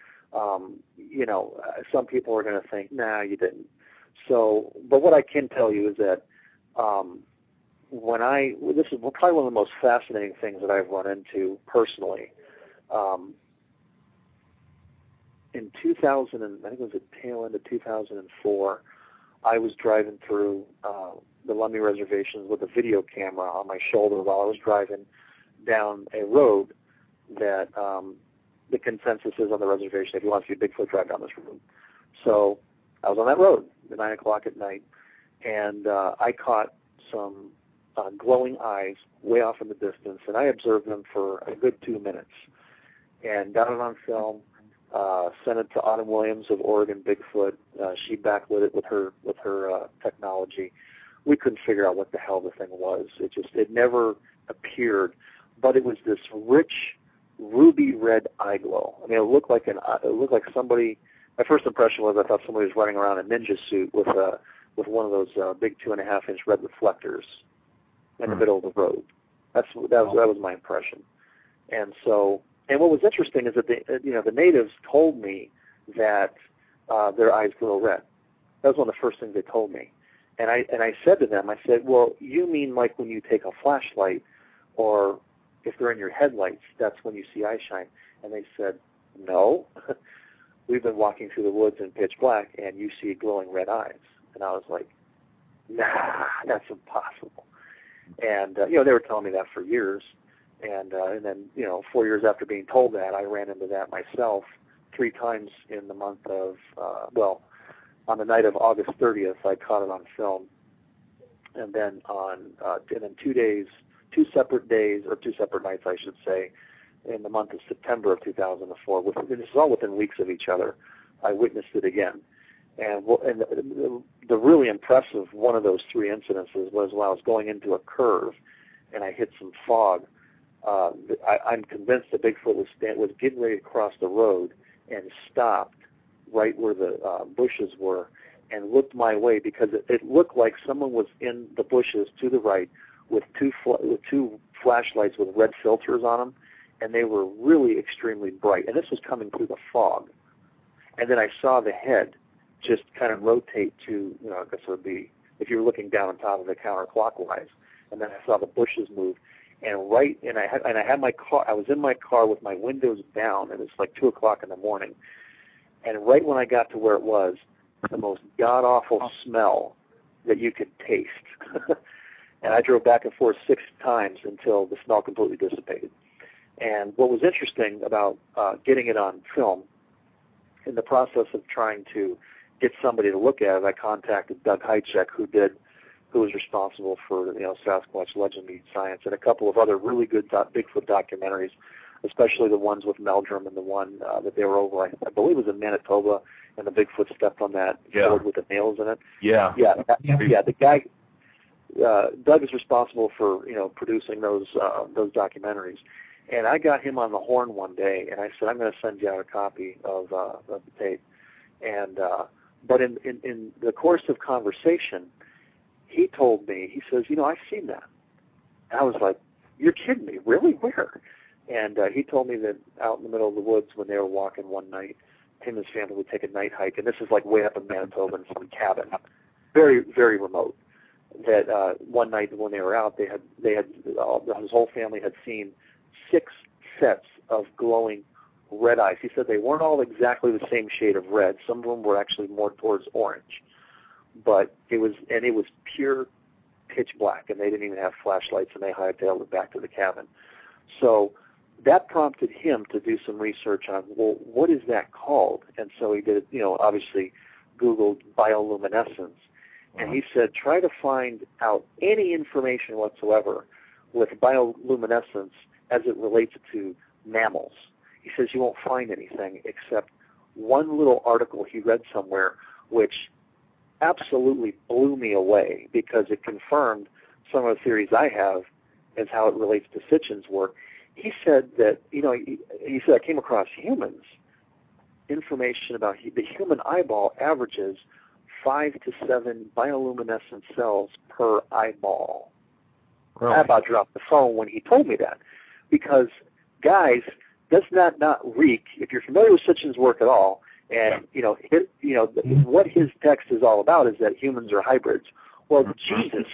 some people are going to think, nah, you didn't. So, but what I can tell you is that this is probably one of the most fascinating things that I've run into personally. In 2000, I think it was the tail end of 2004, I was driving through the Lummi reservations with a video camera on my shoulder while I was driving down a road that the consensus is on the reservation, if you want to see a Bigfoot, drive down this road. So I was on that road at 9 o'clock at night, and I caught some glowing eyes way off in the distance, and I observed them for a good 2 minutes and got it on film, sent it to Autumn Williams of Oregon Bigfoot. She backlit it with her technology. We couldn't figure out what the hell the thing was. It never appeared, but it was this rich ruby red eye glow. I mean, it looked like somebody. My first impression was I thought somebody was running around in a ninja suit with one of those big 2.5-inch red reflectors in the middle of the road. That was my impression. And what was interesting is that the natives told me that their eyes glow red. That was one of the first things they told me. And I said to them, I said, well, you mean like when you take a flashlight, or if they're in your headlights, that's when you see eye shine? And they said, no. We've been walking through the woods in pitch black, and you see glowing red eyes. And I was like, nah, that's impossible. And they were telling me that for years. And then 4 years after being told that, I ran into that myself 3 times in the month of on the night of August 30th, I caught it on film, and then on 2 separate nights, I should say, in the month of September of 2004. This is all within weeks of each other. I witnessed it again, and the really impressive one of those 3 incidences was when I was going into a curve, and I hit some fog. I'm convinced that Bigfoot was getting ready to cross the road and stopped right where the bushes were and looked my way, because it looked like someone was in the bushes to the right with two flashlights with red filters on them, and they were really extremely bright. And this was coming through the fog. And then I saw the head just kind of rotate to, I guess it would be if you were looking down on top of it counterclockwise. And then I saw the bushes move. And I had my car. I was in my car with my windows down, and it's like 2 o'clock in the morning. And right when I got to where it was, the most god-awful smell that you could taste. And I drove back and forth 6 times until the smell completely dissipated. And what was interesting about getting it on film, in the process of trying to get somebody to look at it, I contacted Doug Hychek, who was responsible for Sasquatch Legend Meets Science, and a couple of other really good Bigfoot documentaries, especially the ones with Meldrum and the one that they were over, I believe it was in Manitoba, and the Bigfoot stepped on that board with the nails in it. Yeah. The guy, Doug is responsible for producing those documentaries, and I got him on the horn one day, and I said, I'm going to send you out a copy of the tape, and but in the course of conversation, he told me, he says, I've seen that. And I was like, you're kidding me, really? Where? And he told me that out in the middle of the woods when they were walking one night, him and his family would take a night hike, and this is like way up in Manitoba in some cabin, very, very remote. That one night when they were out, his whole family had seen 6 sets of glowing red eyes. He said they weren't all exactly the same shade of red. Some of them were actually more towards orange, but it was pure pitch black, and they didn't even have flashlights, and they hightailed it back to the cabin. So that prompted him to do some research on, well, what is that called? And so he did, obviously Googled bioluminescence. And he said, try to find out any information whatsoever with bioluminescence as it relates to mammals. He says you won't find anything except one little article he read somewhere, which absolutely blew me away because it confirmed some of the theories I have as how it relates to Sitchin's work. He said that, he said, I came across humans, information about the human eyeball averages 5 to 7 bioluminescent cells per eyeball. Really? I about dropped the phone when he told me that, because, guys, does that not reek? If you're familiar with Sitchin's work at all, and what his text is all about is that humans are hybrids. Well, Jesus,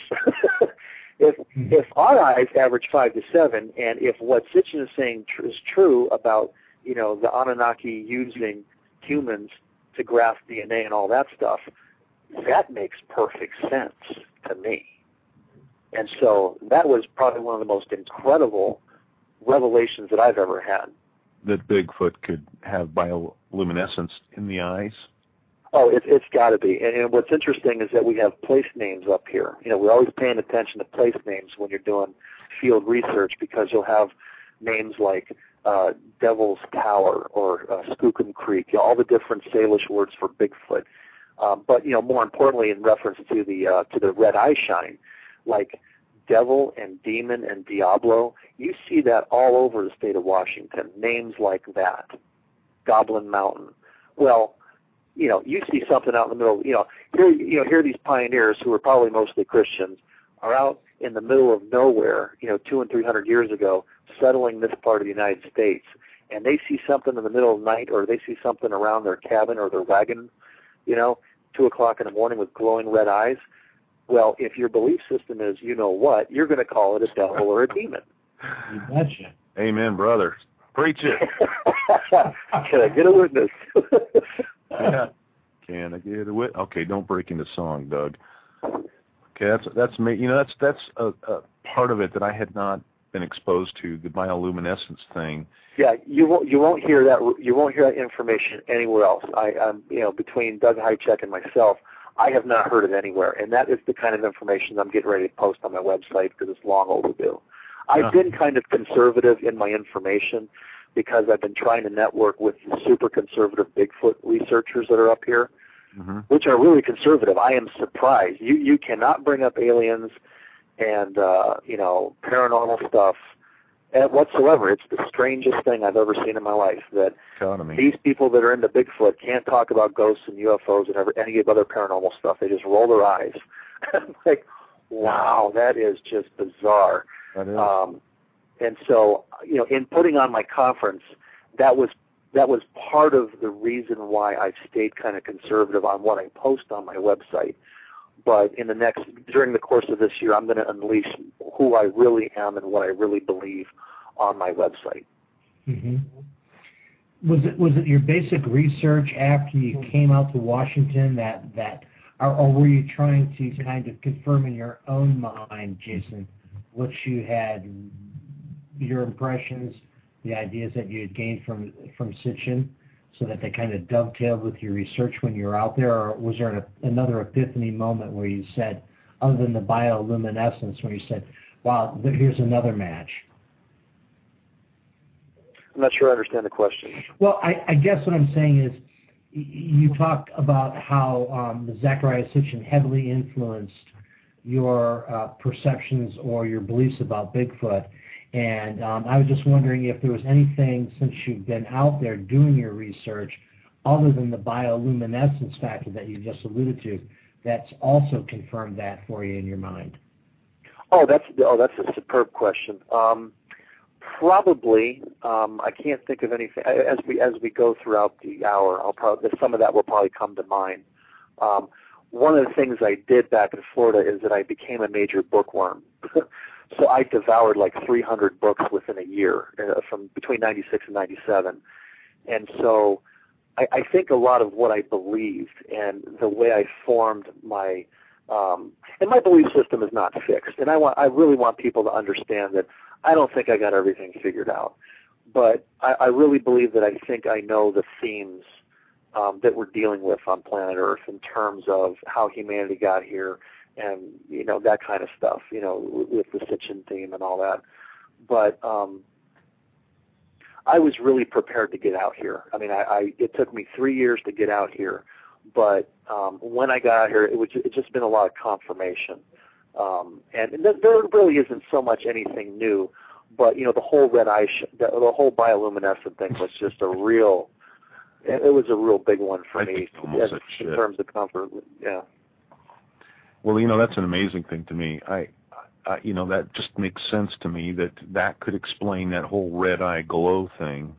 if our eyes average 5 to 7, and if what Sitchin is saying is true about the Anunnaki using humans to graft DNA and all that stuff, that makes perfect sense to me. And so that was probably one of the most incredible revelations that I've ever had. That Bigfoot could have bioluminescence in the eyes? Oh, it's got to be. And what's interesting is that we have place names up here. We're always paying attention to place names when you're doing field research, because you'll have names like Devil's Tower or Skookum Creek, all the different Salish words for Bigfoot. But more importantly, in reference to the red eye shine, like devil and demon and Diablo, you see that all over the state of Washington. Names like that, Goblin Mountain. Well, you see something out in the middle. Here these pioneers who are probably mostly Christians are out in the middle of nowhere, 200 and 300 years ago, settling this part of the United States, and they see something in the middle of the night, or they see something around their cabin or their wagon, 2 o'clock in the morning with glowing red eyes. Well, if your belief system is you're going to call it a devil or a demon. You betcha. Amen, brother. Preach it. Can I get a witness? Yeah. Can I get a witness? Okay, don't break into song, Doug. Okay, that's me. That's a part of it that I had not been exposed to, the bioluminescence thing. Yeah, you won't hear that. You won't hear that information anywhere else. I'm between Doug Hychek and myself, I have not heard it anywhere, and that is the kind of information I'm getting ready to post on my website because it's long overdue. I've been kind of conservative in my information because I've been trying to network with the super conservative Bigfoot researchers that are up here, which are really conservative. I am surprised. You cannot bring up aliens and paranormal stuff whatsoever. It's the strangest thing I've ever seen in my life, that these people that are into Bigfoot can't talk about ghosts and UFOs and any of other paranormal stuff. They just roll their eyes. I'm like, wow, that is just bizarre. That is. And so, in putting on my conference, that was part of the reason why I've stayed kind of conservative on what I post on my website. But during the course of this year, I'm going to unleash who I really am and what I really believe on my website. Mm-hmm. Was it your basic research after you came out to Washington or were you trying to kind of confirm in your own mind, Jason, what you had, your impressions, the ideas that you had gained from Sitchin, so that they kind of dovetailed with your research when you were out there? Or was there another epiphany moment where you said, other than the bioluminescence, where you said, wow, here's another match? I'm not sure I understand the question. Well, I guess what I'm saying is, you talked about how the Zecharia Sitchin heavily influenced your perceptions or your beliefs about Bigfoot. And I was just wondering if there was anything, since you've been out there doing your research, other than the bioluminescence factor that you just alluded to, that's also confirmed that for you in your mind. That's a superb question. Probably, I can't think of anything. As we go throughout the hour, some of that will probably come to mind. One of the things I did back in Florida is that I became a major bookworm. So I devoured like 300 books within a year, from between 96 and 97. And so I think a lot of what I believed and the way I formed my and my belief system is not fixed. And I really want people to understand that I don't think I got everything figured out. But I really believe that I think I know the themes that we're dealing with on planet Earth in terms of how humanity got here and that kind of stuff, with the Sitchin theme and all that. But I was really prepared to get out here. I mean, it took me 3 years to get out here, but when I got out here, it's just been a lot of confirmation. And there really isn't so much anything new, but the whole red eye, the whole bioluminescent thing was just it was a real big one for me in terms of comfort. Yeah. Well, that's an amazing thing to me. I that just makes sense to me that could explain that whole red eye glow thing.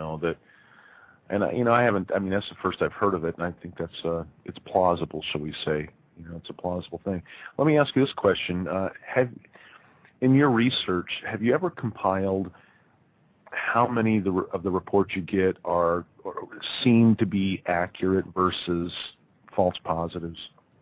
I haven't. I mean, that's the first I've heard of it, and I think that's it's plausible, shall we say? It's a plausible thing. Let me ask you this question: in your research, have you ever compiled how many of the reports you get are or seem to be accurate versus false positives?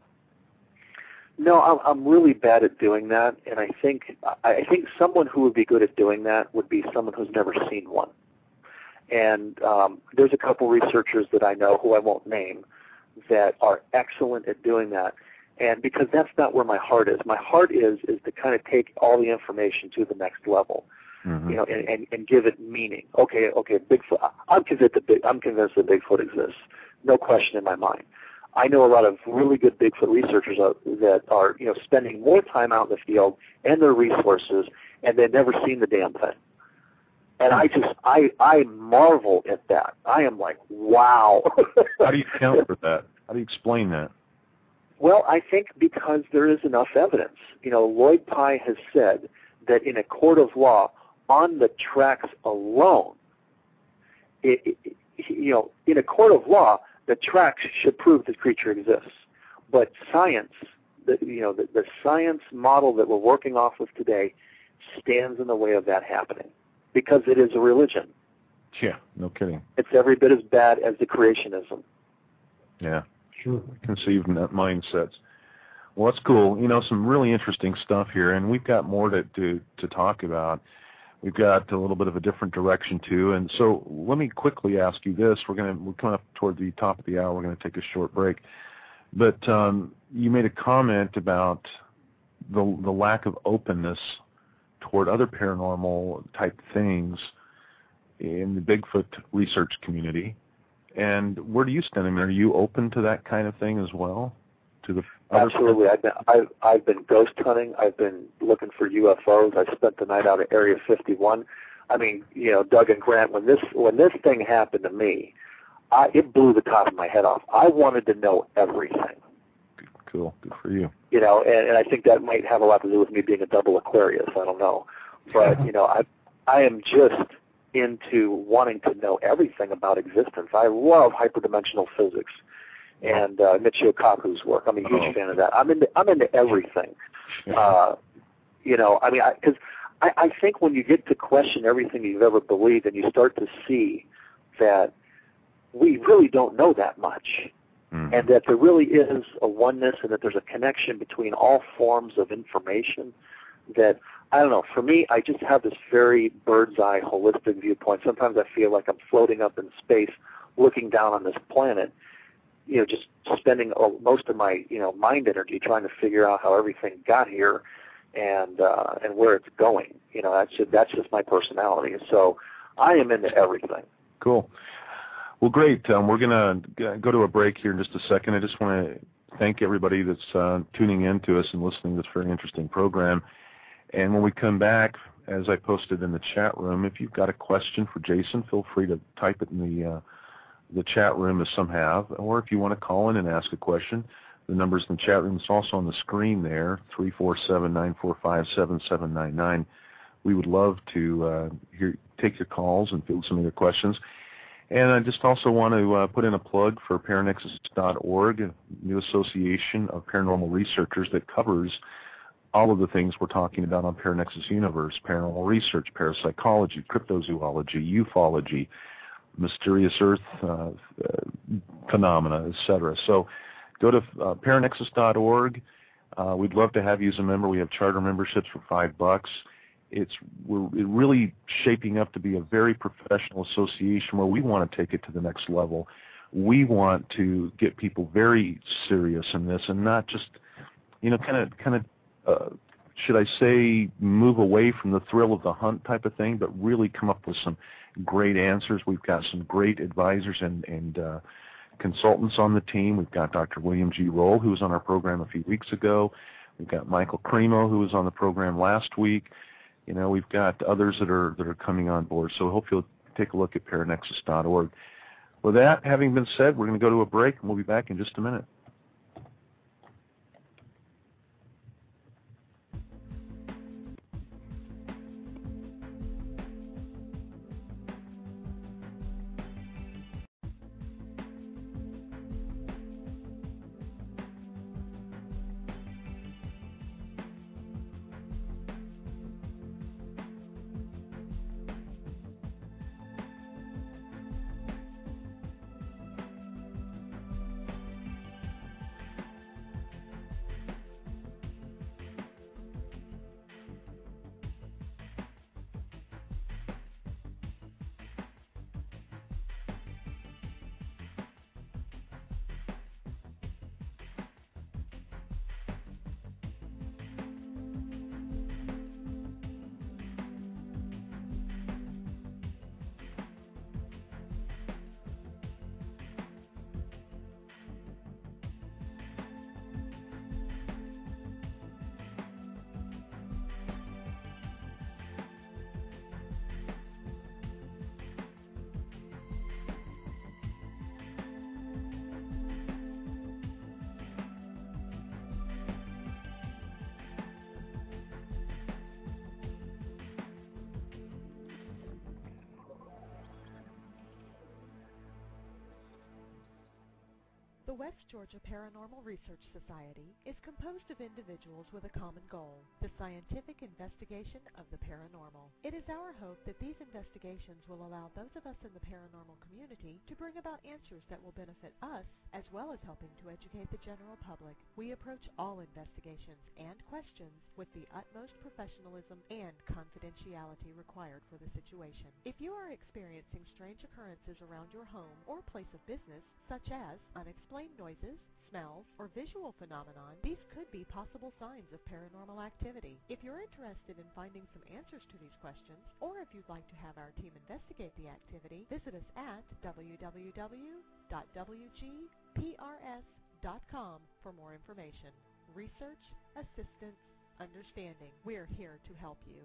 No, I'm really bad at doing that, and I think someone who would be good at doing that would be someone who's never seen one. And there's a couple researchers that I know, who I won't name, that are excellent at doing that. And because that's not where my heart is. My heart is to kind of take all the information to the next level, and give it meaning. Okay, Bigfoot. I'm convinced that Bigfoot exists. No question in my mind. I know a lot of really good Bigfoot researchers that are, spending more time out in the field and their resources, and they've never seen the damn thing. And I marvel at that. I am like, wow. How do you account for that? How do you explain that? Well, I think because there is enough evidence. Lloyd Pye has said that in a court of law, on the tracks alone, in a court of law, the tracks should prove the creature exists. But science, the science model that we're working off of today stands in the way of that happening, because it is a religion. Yeah, no kidding. It's every bit as bad as the creationism. Yeah, sure. Conceived mindsets. Well, that's cool. Some really interesting stuff here, and we've got more to talk about. We've got a little bit of a different direction too, and so let me quickly ask you this. We're coming up toward the top of the hour. We're going to take a short break, but you made a comment about the lack of openness toward other paranormal type things in the Bigfoot research community. And where do you stand? I mean, are you open to that kind of thing as well? Absolutely. I've been ghost hunting. I've been looking for UFOs. I spent the night out at Area 51. I mean, Doug and Grant, when this thing happened to me, it blew the top of my head off. I wanted to know everything. Cool. Good for you. And I think that might have a lot to do with me being a double Aquarius. I don't know. But, I am just into wanting to know everything about existence. I love hyperdimensional physics and Michio Kaku's work. I'm a huge fan of that. I'm into everything. Because I think when you get to question everything you've ever believed, and you start to see that we really don't know that much, and that there really is a oneness, and that there's a connection between all forms of information, that, I don't know, for me, I just have this very bird's eye holistic viewpoint. Sometimes I feel like I'm floating up in space looking down on this planet, just spending most of my, mind energy trying to figure out how everything got here and where it's going. That's just my personality. So I am into everything. Cool. Well, great. We're going to go to a break here in just a second. I just want to thank everybody that's tuning in to us and listening to this very interesting program. And when we come back, as I posted in the chat room, if you've got a question for Jason, feel free to type it in the chat room, as some have, or if you want to call in and ask a question, the number's in the chat room. It's also on the screen there, 347-945-7799. We would love to take your calls and field some of your questions. And I just also want to put in a plug for Paranexus.org, a new association of paranormal researchers that covers all of the things we're talking about on Paranexus Universe: paranormal research, parapsychology, cryptozoology, ufology, mysterious earth phenomena, etc. So go to Paranexus.org. We'd love to have you as a member. We have charter memberships for $5. We're really shaping up to be a very professional association where we want to take it to the next level. We want to get people very serious in this, and not just should I say, move away from the thrill of the hunt type of thing, but really come up with some great answers. We've got some great advisors and consultants on the team. We've got Dr. William G. Roll, who was on our program a few weeks ago. We've got Michael Cremo, who was on the program last week. We've got others that are coming on board. So I hope you'll take a look at paranexus.org. With that having been said, we're going to go to a break, and we'll be back in just a minute. The West Georgia Paranormal Research Society is composed of individuals with a common goal, the scientific investigation of the paranormal. It is our hope that these investigations will allow those of us in the paranormal community to bring about answers that will benefit us, as well as helping to educate the general public. We approach all investigations and questions with the utmost professionalism and confidentiality required for the situation. If you are experiencing strange occurrences around your home or place of business, such as unexplained noises, smells, or visual phenomenon, these could be possible signs of paranormal activity. If you're interested in finding some answers to these questions, or if you'd like to have our team investigate the activity, visit us at www.wgprs.com for more information. Research, assistance, understanding. We're here to help you.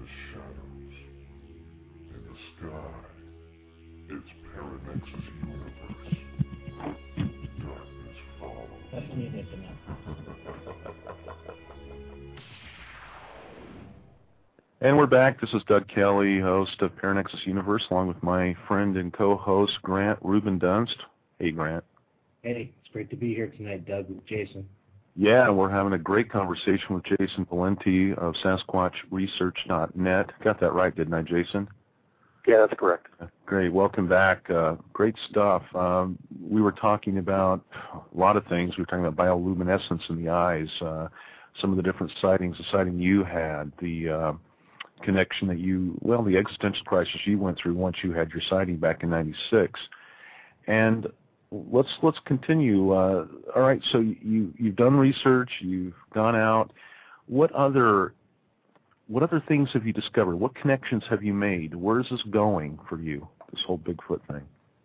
the shadows. In the sky, it's Paranex's universe. Darkness follows. That's me making that. And we're back. This is Doug Kelly, host of Paranexus Universe, along with my friend and co-host Grant Reuben Dunst. Hey, Grant. Hey, it's great to be here tonight, Doug, with Jason. Yeah, we're having a great conversation with Jason Valenti of SasquatchResearch.net. Got that right, didn't I, Jason? Yeah, that's correct. Great. Welcome back. Great stuff. We were talking about a lot of things. We were talking about bioluminescence in the eyes, some of the different sightings, the sighting you had, the connection that the existential crisis you went through once you had your sighting back in '96. And let's continue. All right, so you've done research, you've gone out. What other things have you discovered? What connections have you made? Where is this going for you, this whole Bigfoot thing?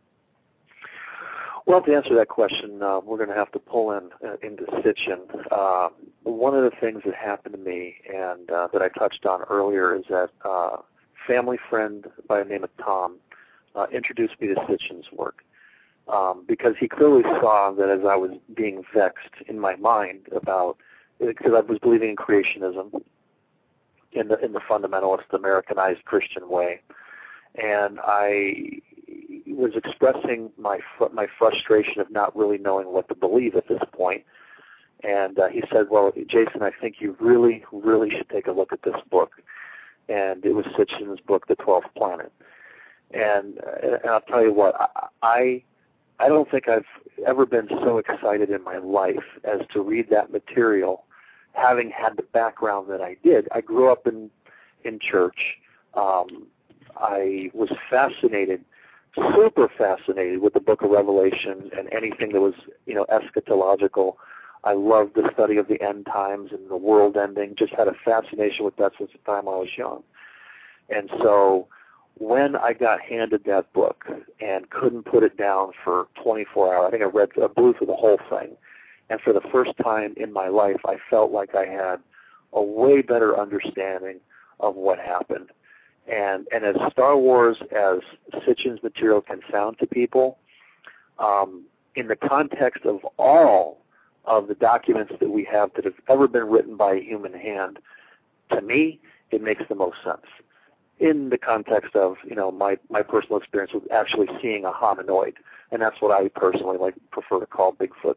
Well, to answer that question, we're going to have to pull into Sitchin. One of the things that happened to me and that I touched on earlier is that a family friend by the name of Tom introduced me to Sitchin's work because he clearly saw that as I was being vexed in my mind about, because I was believing in creationism in the fundamentalist Americanized Christian way, and I was expressing my frustration of not really knowing what to believe at this point. And he said, well, Jason, I think you really, really should take a look at this book. And it was Sitchin's book, The 12th Planet. And I'll tell you what, I don't think I've ever been so excited in my life as to read that material, having had the background that I did. I grew up in church. I was fascinated, super fascinated with the book of Revelation and anything that was, eschatological. I loved the study of the end times and the world ending, just had a fascination with that since the time I was young. And so when I got handed that book and couldn't put it down for 24 hours, I think I blew through the whole thing. And for the first time in my life, I felt like I had a way better understanding of what happened. And as Star Wars as Sitchin's material can sound to people, in the context of all of the documents that we have that have ever been written by a human hand, to me, it makes the most sense. In the context of, my personal experience with actually seeing a hominoid, and that's what I personally prefer to call Bigfoots.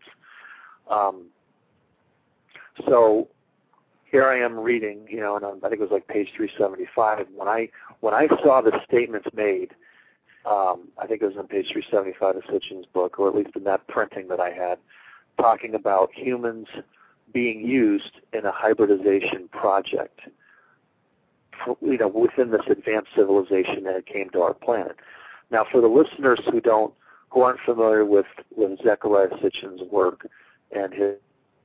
So here I am reading, and I think it was page 375. When I saw the statements made, I think it was on page 375 of Sitchin's book, or at least in that printing that I had, talking about humans being used in a hybridization project, within this advanced civilization that came to our planet. Now, for the listeners who aren't familiar with Zecharia Sitchin's work and his.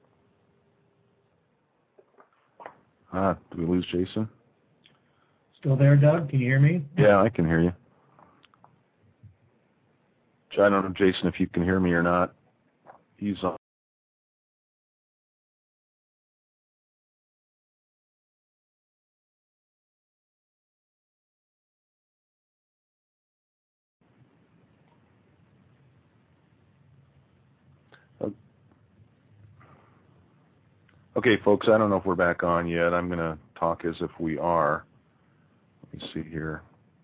Did we lose Jason? Still there, Doug? Can you hear me? Yeah, I can hear you. I don't know, Jason, if you can hear me or not. He's on. Okay, folks, I don't know if we're back on yet. I'm going to talk as if we are. Let me see here.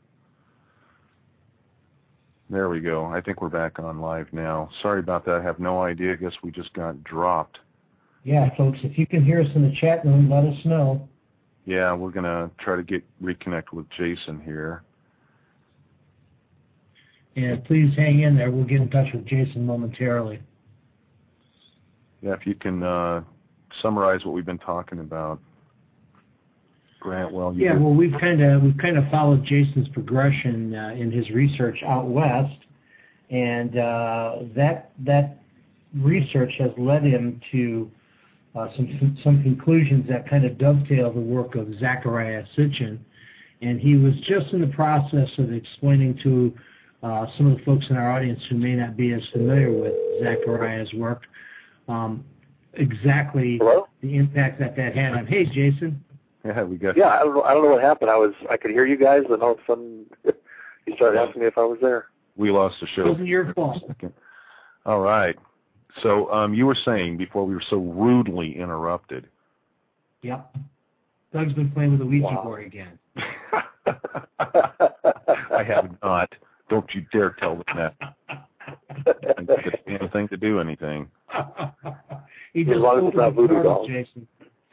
There we go. I think we're back on live now. Sorry about that. I have no idea. I guess we just got dropped. Yeah, folks, if you can hear us in the chat room, let us know. Yeah, we're going to try to reconnect with Jason here. Yeah, please hang in there. We'll get in touch with Jason momentarily. Yeah, if you can summarize what we've been talking about, Grant. Well, we've kind of followed Jason's progression in his research out west, and that research has led him to some conclusions that kind of dovetail the work of Zecharia Sitchin, and he was just in the process of explaining to some of the folks in our audience who may not be as familiar with Zechariah's work exactly Hello? the impact that had on. Hey, Jason. Yeah, we got. Yeah, I don't know what happened. I could hear you guys, and all of a sudden, you started asking me if I was there. We lost the show. It wasn't your fault. All right. So you were saying before we were so rudely interrupted. Yep. Doug's been playing with the Ouija board again. I have not. Don't you dare tell them that. I don't think it's anything to do anything. He just as long as it's not voodoo dolls. Jason.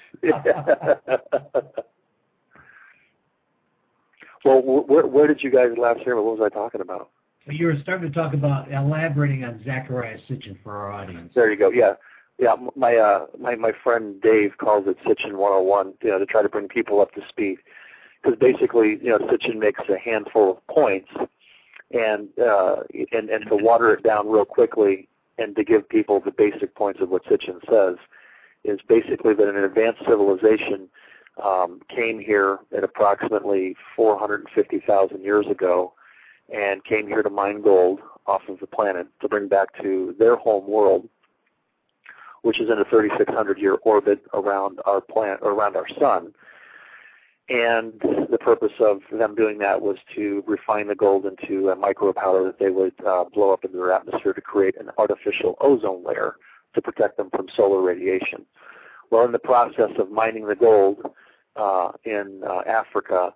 Well, where did you guys last hear me? What was I talking about? You were starting to talk about elaborating on Zecharia Sitchin for our audience. There you go. Yeah. My friend Dave calls it Sitchin 101. To try to bring people up to speed, because basically, Sitchin makes a handful of points, and to water it down real quickly, and to give people the basic points of what Sitchin says, is basically that an advanced civilization came here at approximately 450,000 years ago, and came here to mine gold off of the planet to bring back to their home world, which is in a 3,600-year orbit around our planet, or around our sun. And the purpose of them doing that was to refine the gold into a micropowder that they would blow up into their atmosphere to create an artificial ozone layer to protect them from solar radiation. Well, in the process of mining the gold in Africa,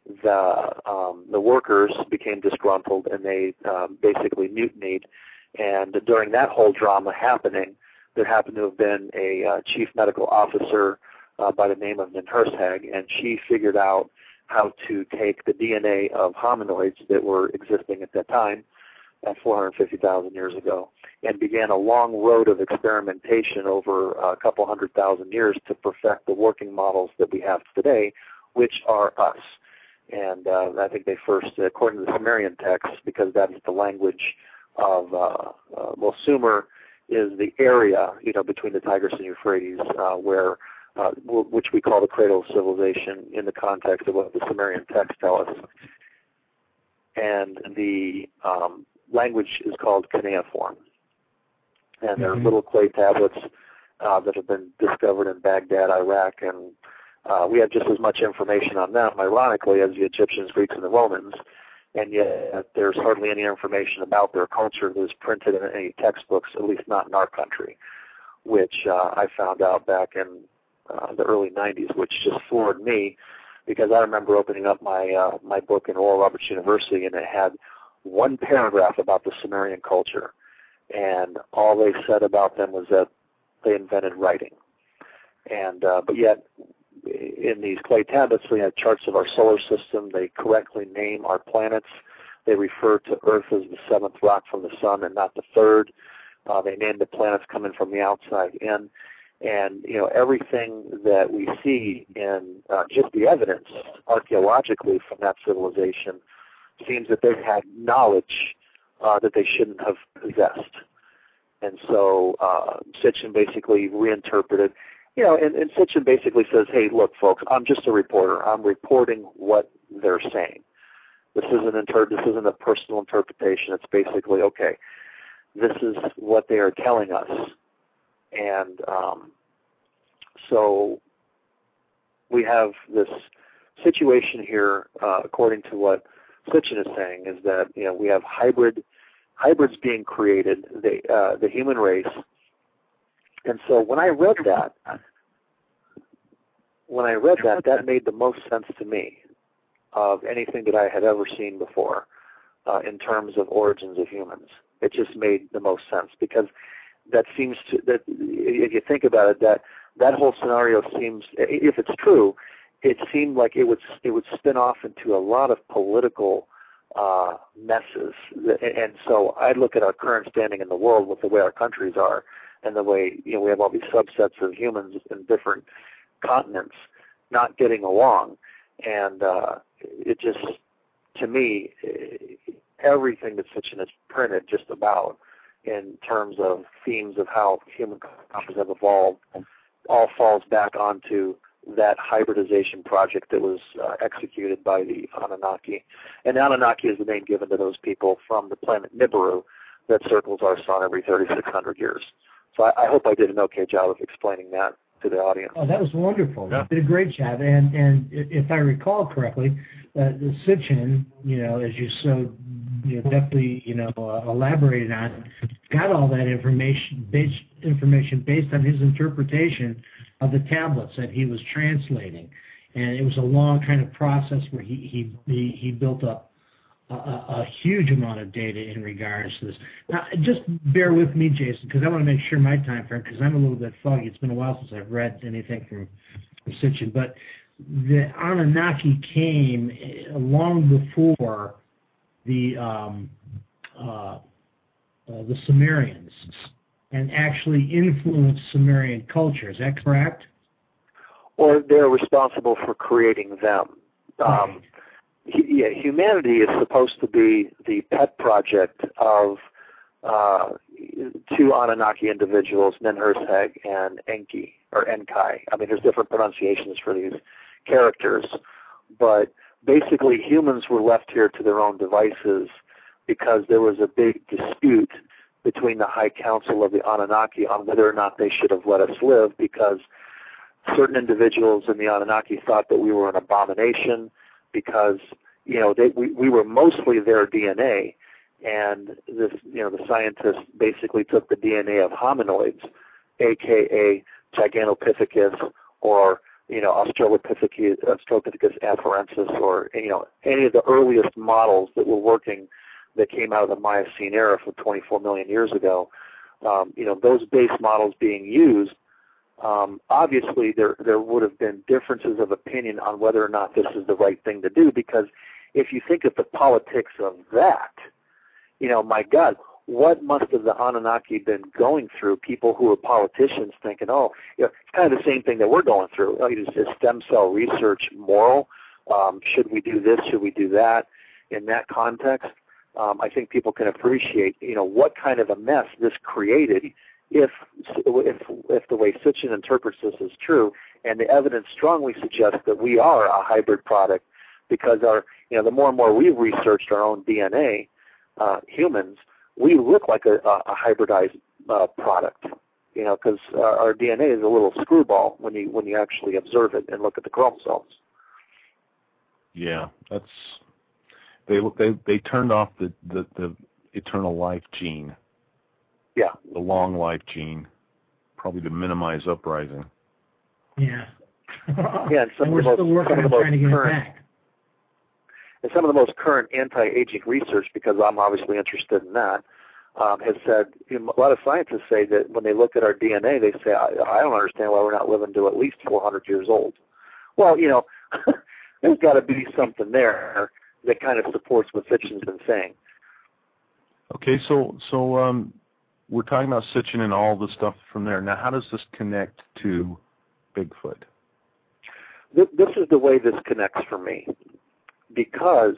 the workers became disgruntled, and they basically mutinied. And during that whole drama happening, there happened to have been a chief medical officer by the name of Ninhursag, and she figured out how to take the DNA of hominoids that were existing at that time, at 450,000 years ago, and began a long road of experimentation over a couple 100,000 years to perfect the working models that we have today, which are us. And I think they first, according to the Sumerian texts, because that is the language of, Sumer is the area, between the Tigris and Euphrates, which we call the cradle of civilization in the context of what the Sumerian texts tell us. And the language is called cuneiform. And they're little clay tablets that have been discovered in Baghdad, Iraq, and we have just as much information on them, ironically, as the Egyptians, Greeks, and the Romans, and yet there's hardly any information about their culture that is printed in any textbooks, at least not in our country, which I found out back in the early 90s, which just floored me, because I remember opening up my book in Oral Roberts University, and it had one paragraph about the Sumerian culture, and all they said about them was that they invented writing. And but yet, in these clay tablets, we have charts of our solar system. They correctly name our planets. They refer to Earth as the seventh rock from the sun and not the third. They name the planets coming from the outside in. And, everything that we see in just the evidence archaeologically from that civilization seems that they've had knowledge that they shouldn't have possessed. And so Sitchin basically reinterpreted, and Sitchin basically says, hey, look, folks, I'm just a reporter. I'm reporting what they're saying. This isn't a personal interpretation. It's basically, okay, this is what they are telling us. And so we have this situation here, according to what Sitchin is saying, is that we have hybrids being created, the human race. And so when I read that, that made the most sense to me of anything that I had ever seen before in terms of origins of humans. It just made the most sense, because that seems to, that if you think about it, that whole scenario seems, if it's true, it seemed like it would spin off into a lot of political messes. And so I look at our current standing in the world with the way our countries are, and the way we have all these subsets of humans in different continents not getting along, and it just, to me, everything that Sitchin has printed just about in terms of themes of how human cultures have evolved all falls back onto that hybridization project that was executed by the Anunnaki. And Anunnaki is the name given to those people from the planet Nibiru that circles our sun every 3,600 years. So I hope I did an okay job of explaining that. to the audience. Oh, that was wonderful. Yeah. You did a great job. And if I recall correctly, the Sitchin, as you so definitely elaborated on, got all that information based on his interpretation of the tablets that he was translating, and it was a long kind of process where he built up a huge amount of data in regards to this. Now, just bear with me, Jason, because I want to make sure my time frame, because I'm a little bit foggy. It's been a while since I've read anything from Sitchin, but the Anunnaki came long before the Sumerians and actually influenced Sumerian culture. Is that correct? Or they're responsible for creating them. Right. Humanity is supposed to be the pet project of two Anunnaki individuals, Ninhursag and Enki, or Enkai. I mean, there's different pronunciations for these characters, but basically humans were left here to their own devices because there was a big dispute between the High Council of the Anunnaki on whether or not they should have let us live, because certain individuals in the Anunnaki thought that we were an abomination because we were mostly their DNA, and the scientists basically took the DNA of hominoids, aka Gigantopithecus or Australopithecus afarensis, or any of the earliest models that were working that came out of the Miocene era from 24 million years ago. Those base models being used. Obviously, there would have been differences of opinion on whether or not this is the right thing to do, because if you think of the politics of that, my God, what must have the Anunnaki been going through? People who are politicians thinking, it's kind of the same thing that we're going through. Is stem cell research moral? Should we do this? Should we do that? In that context, I think people can appreciate, what kind of a mess this created if the way Sitchin interprets this is true, and the evidence strongly suggests that we are a hybrid product, because the more and more we've researched our own DNA, humans, we look like a hybridized product, because our DNA is a little screwball when you actually observe it and look at the chromosomes. Yeah, they turned off the eternal life gene. Yeah. The long life gene, probably to minimize uprising. Yeah. Yeah, and we're still working on trying to get it back. And some of the most current anti-aging research, because I'm obviously interested in that, has said, a lot of scientists say that when they look at our DNA, they say, I don't understand why we're not living to at least 400 years old. Well, there's got to be something there that kind of supports what Sitchin's been saying. Okay, so we're talking about Sitchin and all the stuff from there. Now, how does this connect to Bigfoot? This is the way this connects for me, because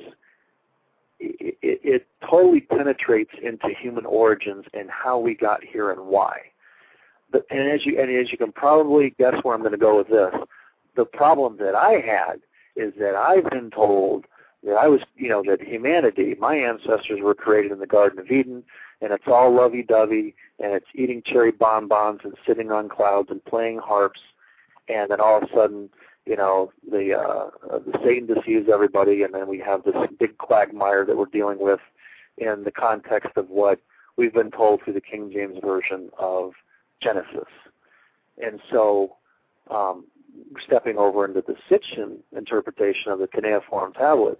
it totally penetrates into human origins and how we got here and why. And as you can probably guess where I'm going to go with this, the problem that I had is that I've been told that that humanity, my ancestors were created in the Garden of Eden, and it's all lovey-dovey, and it's eating cherry bonbons and sitting on clouds and playing harps, and then all of a sudden, the Satan deceives everybody, and then we have this big quagmire that we're dealing with in the context of what we've been told through the King James Version of Genesis. And so, stepping over into the Sitchin interpretation of the cuneiform tablets,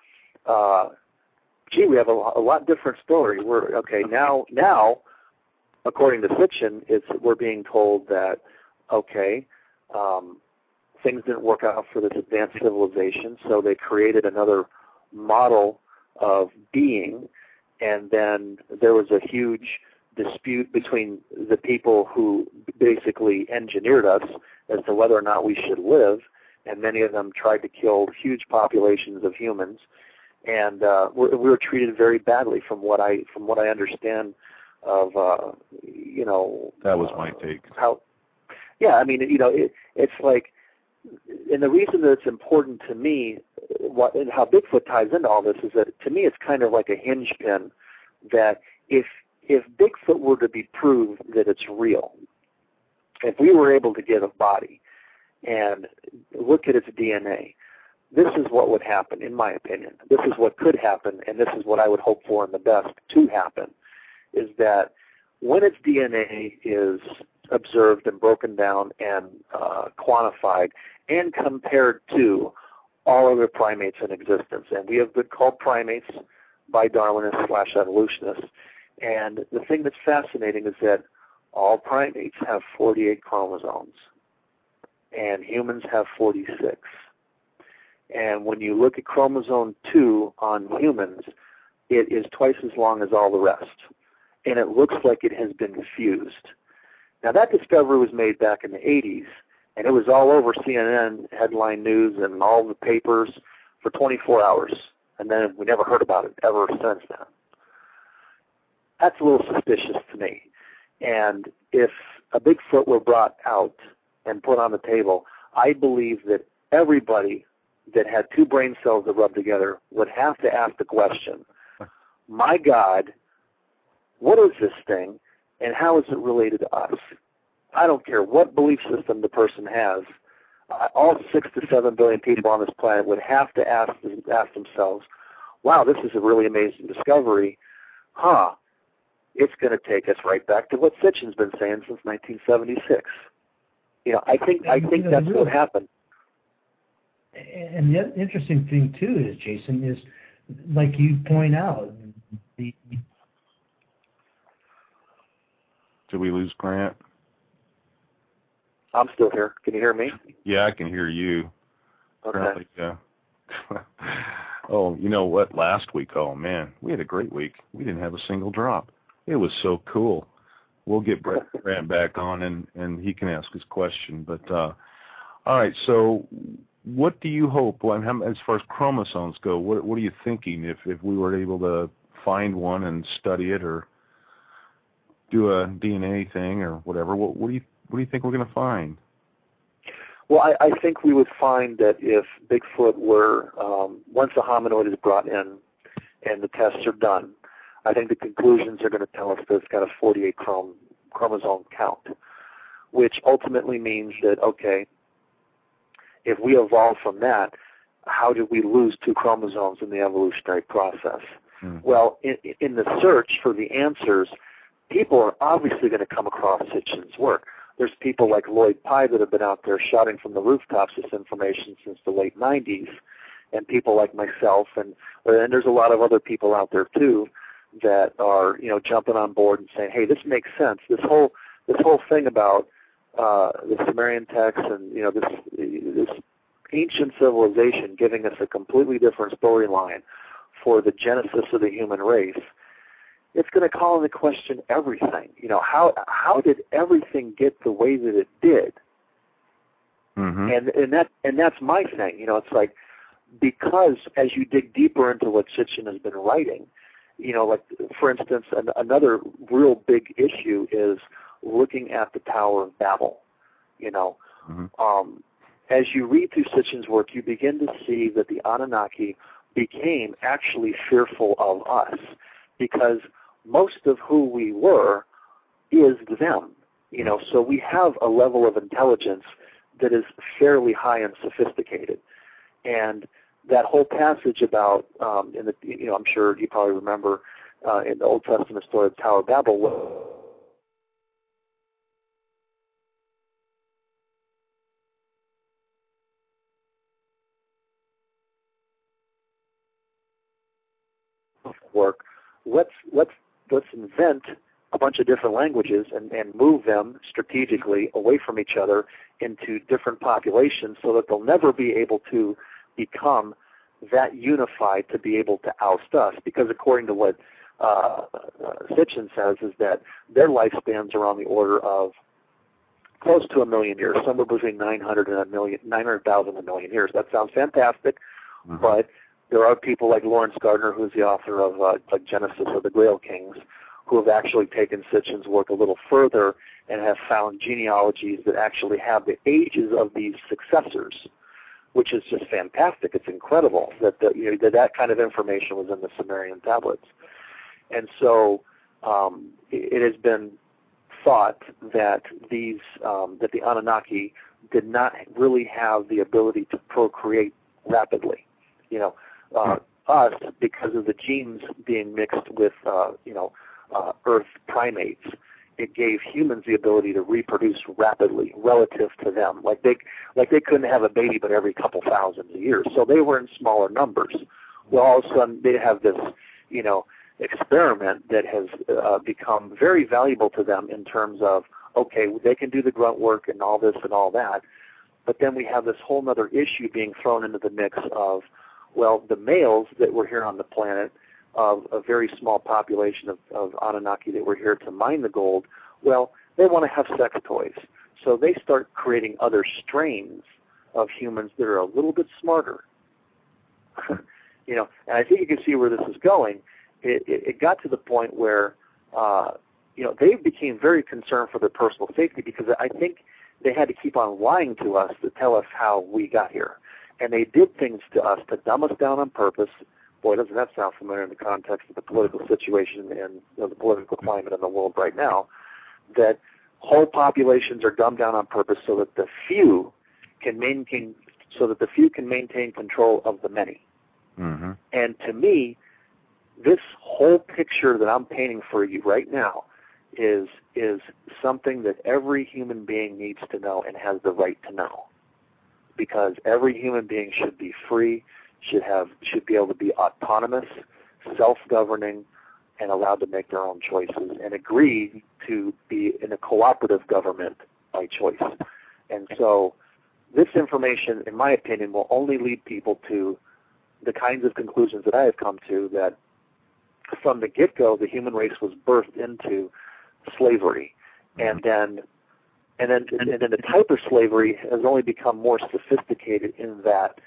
we have a lot different story. Now, according to Sitchin, we're being told that, things didn't work out for this advanced civilization, so they created another model of being, and then there was a huge dispute between the people who basically engineered us as to whether or not we should live, and many of them tried to kill huge populations of humans, and we were treated very badly from what I understand of that was my take. It's like, and the reason that it's important to me, and how Bigfoot ties into all this, is that to me it's kind of like a hinge pin, that if Bigfoot were to be proved that it's real, if we were able to get a body and look at its DNA, this is what would happen, in my opinion. This is what could happen, and this is what I would hope for in the best to happen, is that when its DNA is observed and broken down and quantified and compared to all other primates in existence, and we have been called primates by Darwinists / evolutionists, and the thing that's fascinating is that all primates have 48 chromosomes, and humans have 46. And when you look at chromosome 2 on humans, it is twice as long as all the rest, and it looks like it has been fused. Now, that discovery was made back in the 80s, and it was all over CNN headline news and all the papers for 24 hours, and then we never heard about it ever since then. That's a little suspicious to me. And if a Bigfoot were brought out and put on the table, I believe that everybody that had two brain cells that rub together would have to ask the question, my God, what is this thing, and how is it related to us? I don't care what belief system the person has. All 6 to 7 billion people on this planet would have to ask themselves, wow, this is a really amazing discovery. It's going to take us right back to what Sitchin's been saying since 1976. I think that's what happened. And the interesting thing, too, is, Jason, is like you point out, did we lose Grant? I'm still here. Can you hear me? Yeah, I can hear you. Okay. Yeah. Oh, you know what? Last week, oh, man, we had a great week. We didn't have a single drop. It was so cool. We'll get Grant back on, and he can ask his question. But, all right, so what do you hope, as far as chromosomes go, what are you thinking if we were able to find one and study it or do a DNA thing or whatever? What do you think we're going to find? Well, I think we would find that if Bigfoot were, once a hominoid is brought in and the tests are done, I think the conclusions are going to tell us that it's got a 48 chromosome count, which ultimately means that, okay, if we evolved from that, how did we lose 2 chromosomes in the evolutionary process? Well, in the search for the answers, people are obviously going to come across Sitchin's work. There's people like Lloyd Pye that have been out there shouting from the rooftops this information since the late 90s, and people like myself, and there's a lot of other people out there too that are jumping on board and saying, hey, this makes sense. This whole thing about the Sumerian text and this ancient civilization giving us a completely different storyline for the genesis of the human race, it's going to call into question everything. How did everything get the way that it did? Mm-hmm. And that's my thing. It's like, because as you dig deeper into what Sitchin has been writing, like for instance, another real big issue is looking at the Tower of Babel. As you read through Sitchin's work, you begin to see that the Anunnaki became actually fearful of us because most of who we were is them. So we have a level of intelligence that is fairly high and sophisticated. And that whole passage about, I'm sure you probably remember in the Old Testament story of Tower of Babel, work. Let's invent a bunch of different languages and move them strategically away from each other into different populations so that they'll never be able to become that unified to be able to oust us. Because according to what Sitchin says is that their lifespans are on the order of close to 1 million years, somewhere between 900,000 and 1 million years. That sounds fantastic, but there are people like Lawrence Gardner, who's the author of Genesis of the Grail Kings, who have actually taken Sitchin's work a little further and have found genealogies that actually have the ages of these successors, which is just fantastic. It's incredible that that kind of information was in the Sumerian tablets. And so it has been thought that that the Anunnaki did not really have the ability to procreate rapidly. Us, because of the genes being mixed with Earth primates, it gave humans the ability to reproduce rapidly relative to them. Like they couldn't have a baby but every couple thousand years, so they were in smaller numbers. Well, all of a sudden they have this, experiment that has become very valuable to them in terms of, okay, they can do the grunt work and all this and all that, but then we have this whole other issue being thrown into the mix of, well, the males that were here on the planet, of a very small population of Anunnaki that were here to mine the gold, well, they want to have sex toys. So they start creating other strains of humans that are a little bit smarter. And I think you can see where this is going. It got to the point where, they became very concerned for their personal safety, because I think they had to keep on lying to us to tell us how we got here. And they did things to us to dumb us down on purpose. Boy, doesn't that sound familiar in the context of the political situation and the political climate in the world right now, that whole populations are dumbed down on purpose so that the few can maintain control of the many. Mm-hmm. And to me, this whole picture that I'm painting for you right now is something that every human being needs to know and has the right to know, because every human being should be free, should be able to be autonomous, self-governing, and allowed to make their own choices and agree to be in a cooperative government by choice. And so this information, in my opinion, will only lead people to the kinds of conclusions that I have come to, that from the get-go, the human race was birthed into slavery, and then the type of slavery has only become more sophisticated in that,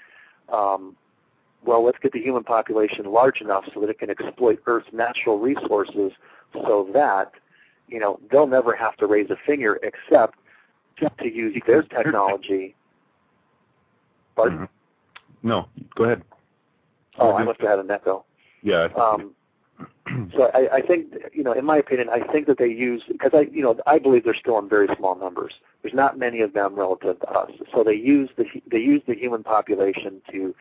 let's get the human population large enough so that it can exploit Earth's natural resources, so that they'll never have to raise a finger except to use their technology. Pardon? No, go ahead. Oh, I must have had an echo. Yeah. So I think, in my opinion, I think that they use, because I believe they're still in very small numbers. There's not many of them relative to us. So they use the human population to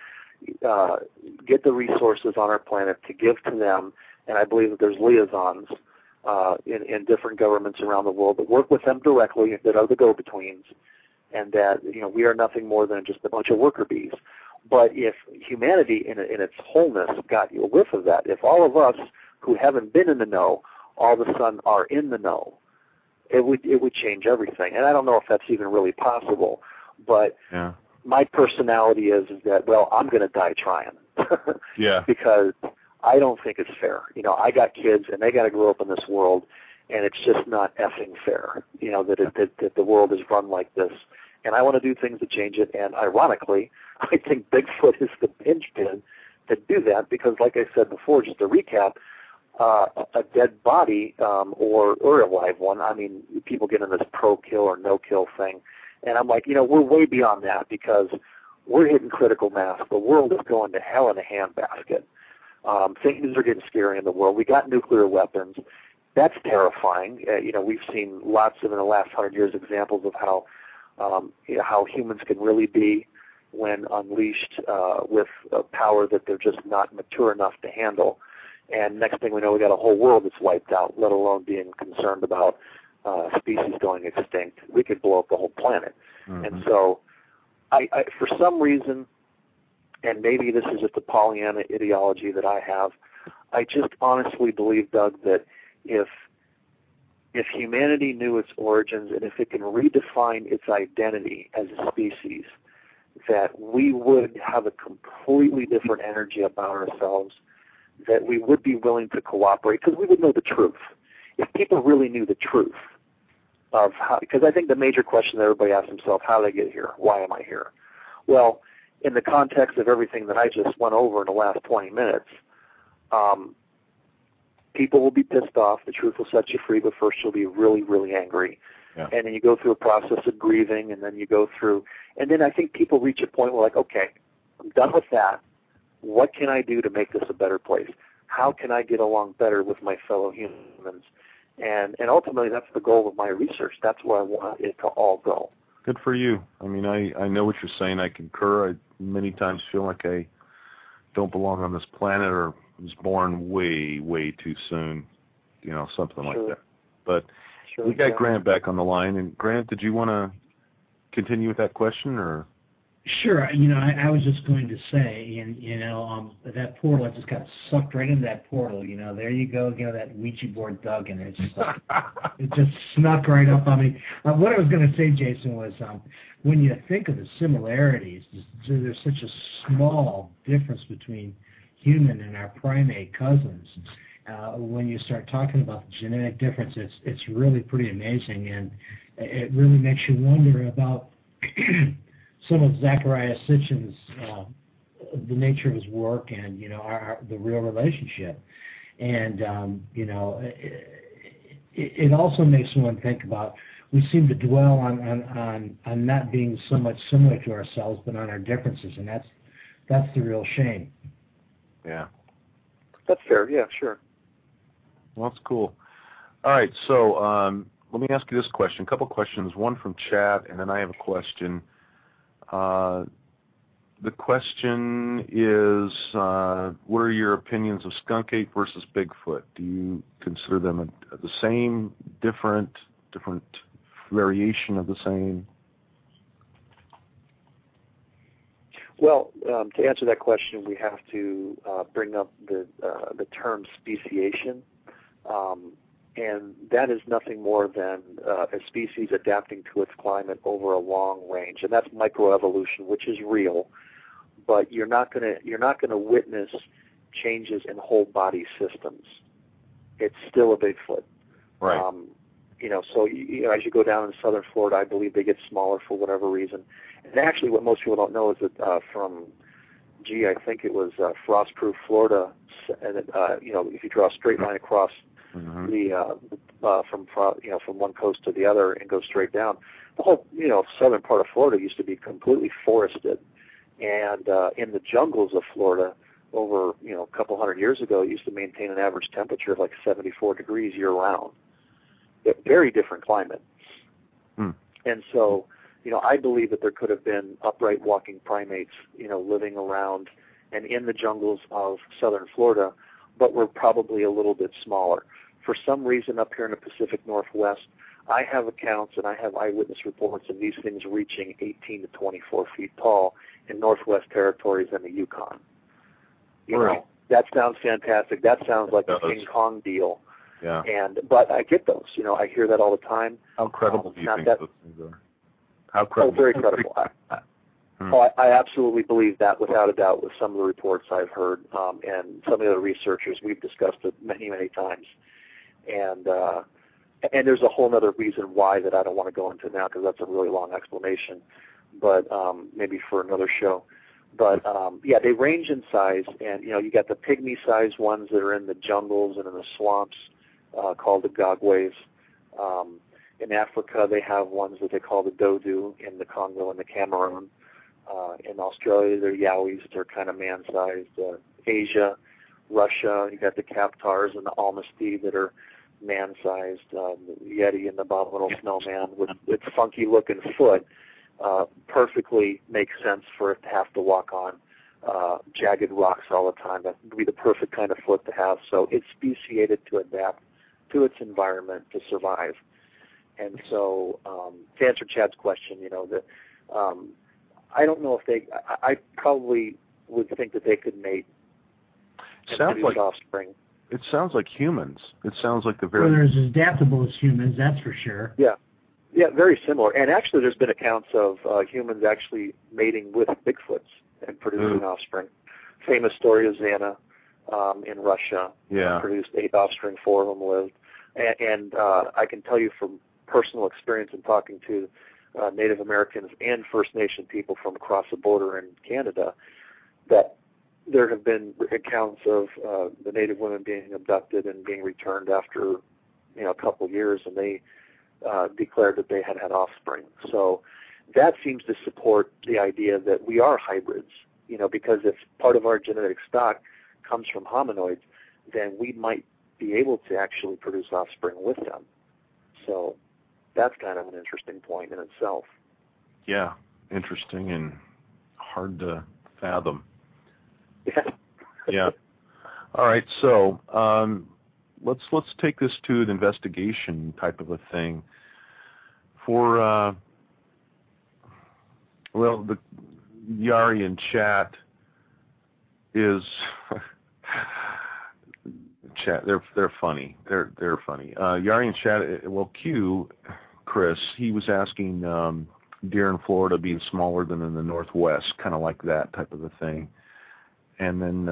get the resources on our planet to give to them, and I believe that there's liaisons in different governments around the world that work with them directly, that are the go-betweens, and that we are nothing more than just a bunch of worker bees. But if humanity in its wholeness got a whiff of that, if all of us who haven't been in the know all of a sudden are in the know, it would change everything. And I don't know if that's even really possible, but yeah. My personality is that, well, I'm going to die trying. Yeah. Because I don't think it's fair. I got kids and they got to grow up in this world, and it's just not effing fair, that the world is run like this. And I want to do things to change it. And ironically, I think Bigfoot is the linchpin to do that, because, like I said before, just to recap, a dead body or a live one, I mean, people get in this pro-kill or no-kill thing. And I'm like, we're way beyond that, because we're hitting critical mass. The world is going to hell in a handbasket. Things are getting scary in the world. We got nuclear weapons. That's terrifying. We've seen lots of, in the last 100 years, examples of how humans can really be when unleashed with a power that they're just not mature enough to handle. And next thing we know, we got a whole world that's wiped out, let alone being concerned about species going extinct. We could blow up the whole planet. Mm-hmm. And so I, for some reason, and maybe this is just a Pollyanna ideology that I have, I just honestly believe, Doug, that if humanity knew its origins and if it can redefine its identity as a species, that we would have a completely different energy about ourselves, that we would be willing to cooperate, because we would know the truth. If people really knew the truth of how, because I think the major question that everybody asks themselves, how did I get here? Why am I here? Well, in the context of everything that I just went over in the last 20 minutes, people will be pissed off. The truth will set you free, but first you'll be really, really angry. Yeah. And then you go through a process of grieving, and then you go through, and then I think people reach a point where, like, okay, I'm done with that. What can I do to make this a better place? How can I get along better with my fellow humans? And ultimately, that's the goal of my research. That's where I want it to all go. Good for you. I mean, I know what you're saying. I concur. I many times feel like I don't belong on this planet or was born way, way too soon, something like that. But we got Grant back on the line. And Grant, did you want to continue with that question, or? Sure. I was just going to say, that portal, I just got sucked right into that portal. There you go. That Ouija board dug, and it just snuck right up on me. What I was going to say, Jason, was when you think of the similarities, there's such a small difference between human and our primate cousins. When you start talking about the genetic difference, it's really pretty amazing, and it really makes you wonder about some of Zecharia Sitchin's, the nature of his work, and the real relationship, and it also makes one think about. We seem to dwell on not being so much similar to ourselves, but on our differences, and that's the real shame. Yeah, that's fair. Yeah, sure. Well, that's cool. All right, so let me ask you this question. A couple questions. One from chat, and then I have a question. The question is, what are your opinions of skunk ape versus Bigfoot? Do you consider them the same, different variation of the same? Well, to answer that question, we have to bring up the term speciation, and that is nothing more than a species adapting to its climate over a long range, and that's microevolution, which is real. But you're not gonna witness changes in whole body systems. It's still a Bigfoot. Right. So as you go down in southern Florida, I believe they get smaller for whatever reason. And actually, what most people don't know is that I think it was Frostproof, Florida, and if you draw a straight line across from one coast to the other and go straight down, the whole southern part of Florida used to be completely forested, and in the jungles of Florida over a couple hundred years ago, it used to maintain an average temperature of like 74 degrees year round. A very different climate. And so I believe that there could have been upright walking primates living around and in the jungles of southern Florida, but were probably a little bit smaller. For some reason up here in the Pacific Northwest, I have accounts and I have eyewitness reports of these things reaching 18 to 24 feet tall in Northwest Territories and the Yukon. That sounds fantastic. That sounds like a King Kong deal. Yeah. But I get those. I hear that all the time. How credible do you think those things are? How credible? Oh, very credible. I absolutely believe that without a doubt with some of the reports I've heard and some of the other researchers. We've discussed it many, many times. And there's a whole other reason why that I don't want to go into now because that's a really long explanation, but maybe for another show. But, they range in size, and, you got the pygmy-sized ones that are in the jungles and in the swamps called the gogways. In Africa, they have ones that they call the dodo in the Congo and the Cameroon. In Australia, they're yowies. They're kind of man-sized. Asia, Russia, you got the Kaptars and the Almasty that are man-sized. The Yeti and the abominable snowman with its funky-looking foot perfectly makes sense for it to have to walk on jagged rocks all the time. That would be the perfect kind of foot to have. So it's speciated to adapt to its environment to survive. And so to answer Chad's question, I don't know if I probably would think that they could mate and produce offspring. It sounds like humans. It sounds like Well, they're as adaptable as humans, that's for sure. Yeah. Yeah, very similar. And actually there's been accounts of humans actually mating with Bigfoots and producing offspring. Famous story of Xana in Russia. Produced 8 offspring, 4 of them lived. And I can tell you from personal experience in talking to Native Americans and First Nation people from across the border in Canada that there have been accounts of the Native women being abducted and being returned after a couple of years, and they declared that they had offspring. So that seems to support the idea that we are hybrids, because if part of our genetic stock comes from hominoids, then we might be able to actually produce offspring with them. So that's kind of an interesting point in itself. Yeah, interesting and hard to fathom. Yeah. Yeah. All right, so let's take this to an investigation type of a thing. For well, the Yari in chat is chat. They're funny. They're funny. Yari in chat. Well, Chris, he was asking deer in Florida being smaller than in the Northwest, kind of like that type of a thing. And then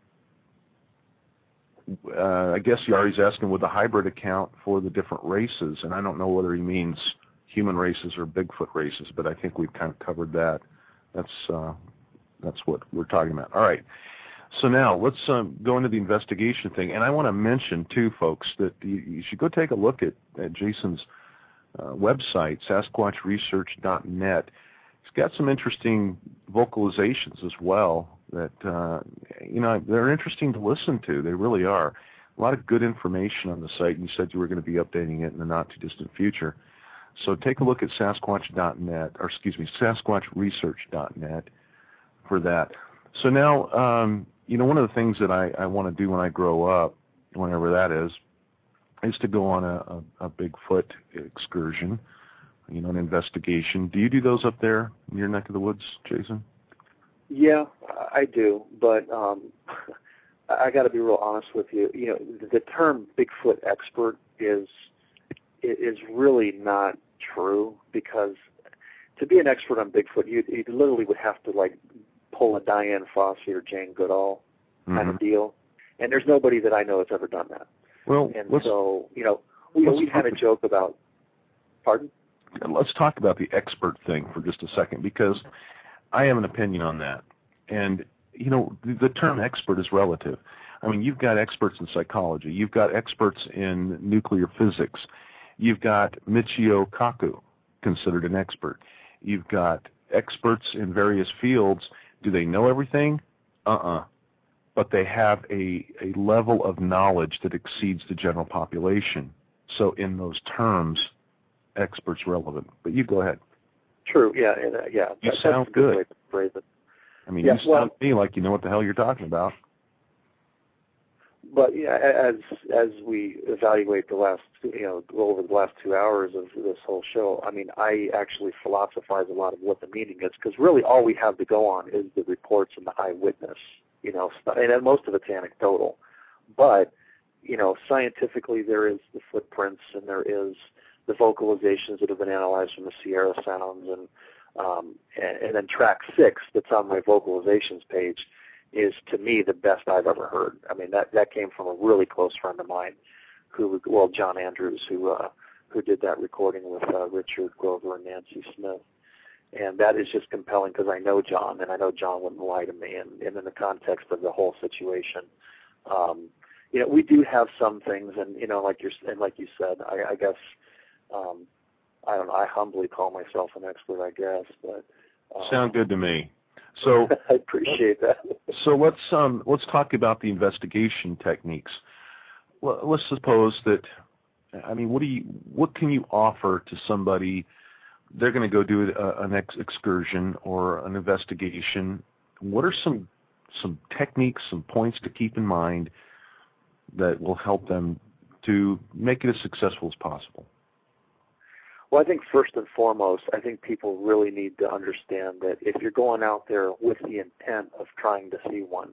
I guess Yari's asking, would the hybrid account for the different races? And I don't know whether he means human races or Bigfoot races, but I think we've kind of covered that. That's what we're talking about. All right. So now let's go into the investigation thing. And I want to mention, too, folks, that you should go take a look at Jason's website, SasquatchResearch.net. He's got some interesting vocalizations as well that, they're interesting to listen to. They really are. A lot of good information on the site, and you said you were going to be updating it in the not-too-distant future. So take a look at Sasquatch.net, or excuse me, SasquatchResearch.net for that. So now, one of the things that I want to do when I grow up, whenever that is to go on a Bigfoot excursion, an investigation. Do you do those up there in your neck of the woods, Jason? Yeah, I do, but I got to be real honest with you. The term Bigfoot expert is really not true, because to be an expert on Bigfoot, you literally would have to pull a Diane Fossey or Jane Goodall kind of deal, and there's nobody that I know that's ever done that. Well, and so we kind of joke about. Pardon? Let's talk about the expert thing for just a second, because I have an opinion on that. And, the term expert is relative. I mean, you've got experts in psychology. You've got experts in nuclear physics. You've got Michio Kaku, considered an expert. You've got experts in various fields. Do they know everything? But they have a level of knowledge that exceeds the general population. So in those terms, expert's relevant. But you go ahead. True. Yeah. You sound good. Way to phrase it. I mean, you sound to me like you know what the hell you're talking about. But as we evaluate the last, over the last 2 hours of this whole show, I mean, I actually philosophize a lot of what the meaning is, because really all we have to go on is the reports and the eyewitness, and most of it's anecdotal. But, scientifically there is the footprints and there is the vocalizations that have been analyzed from the Sierra Sounds, and then track 6 that's on my vocalizations page is, to me, the best I've ever heard. I mean, that came from a really close friend of mine, John Andrews, who did that recording with Richard Grover and Nancy Smith. And that is just compelling, because I know John, and I know John wouldn't lie to me. And in the context of the whole situation, we do have some things, and like you said, I guess. I don't know. I humbly call myself an expert, I guess, but sound good to me. So I appreciate that. So let's talk about the investigation techniques. Well, let's suppose that, I mean, what can you offer to somebody? They're going to go do an excursion or an investigation. What are some techniques, some points to keep in mind that will help them to make it as successful as possible? Well, I think first and foremost, I think people really need to understand that if you're going out there with the intent of trying to see one,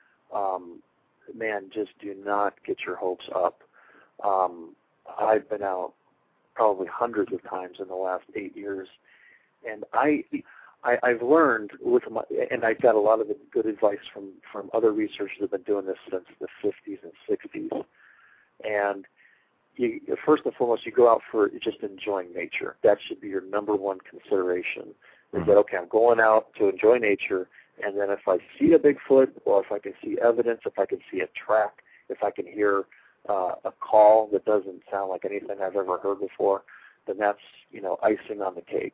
just do not get your hopes up. I've been out probably hundreds of times in the last 8 years, and I've learned and I got a lot of good advice from other researchers that have been doing this since the 50s and 60s, and first and foremost, you go out for just enjoying nature. That should be your number one consideration. Is that, okay, I'm going out to enjoy nature, and then if I see a Bigfoot, or if I can see evidence, if I can see a track, if I can hear a call that doesn't sound like anything I've ever heard before, then that's, icing on the cake.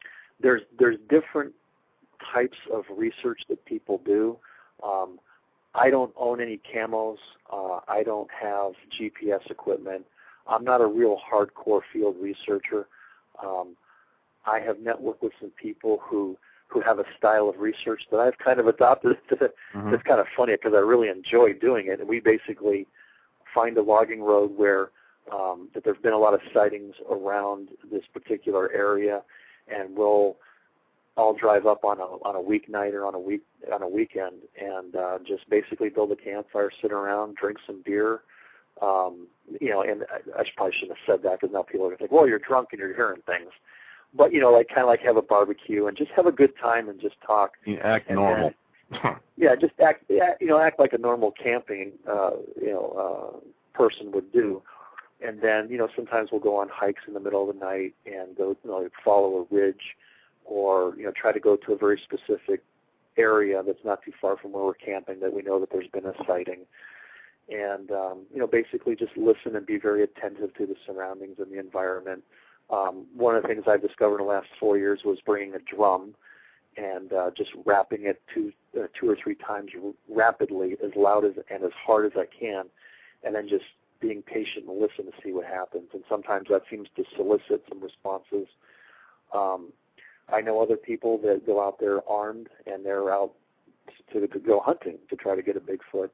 There's different types of research that people do. I don't own any camos. I don't have GPS equipment. I'm not a real hardcore field researcher. I have networked with some people who have a style of research that I've kind of adopted. It's kind of funny because I really enjoy doing it. And we basically find a logging road where that there's been a lot of sightings around this particular area, and we'll all drive up on a weeknight or on a weekend and just basically build a campfire, sit around, drink some beer. And I probably shouldn't have said that because now people are going to think, well, you're drunk and you're hearing things. But, kind of like have a barbecue and just have a good time and just talk. You act normal. Just act like a normal camping, person would do. And then, sometimes we'll go on hikes in the middle of the night and go, follow a ridge or, try to go to a very specific area that's not too far from where we're camping that we know that there's been a sighting. And, basically just listen and be very attentive to the surroundings and the environment. One of the things I've discovered in the last 4 years was bringing a drum and just rapping it two or three times rapidly, as loud as and as hard as I can, and then just being patient and listen to see what happens. And sometimes that seems to solicit some responses. I know other people that go out there armed and they're out to go hunting to try to get a Bigfoot.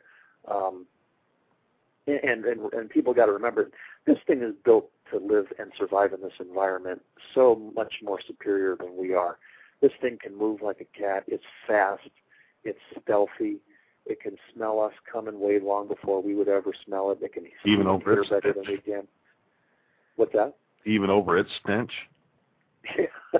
And people got to remember, this thing is built to live and survive in this environment so much more superior than we are. This thing can move like a cat. It's fast. It's stealthy. It can smell us coming way long before we would ever smell it. It can even over its better stench. than we can. What's that? Even over its stench. Yeah.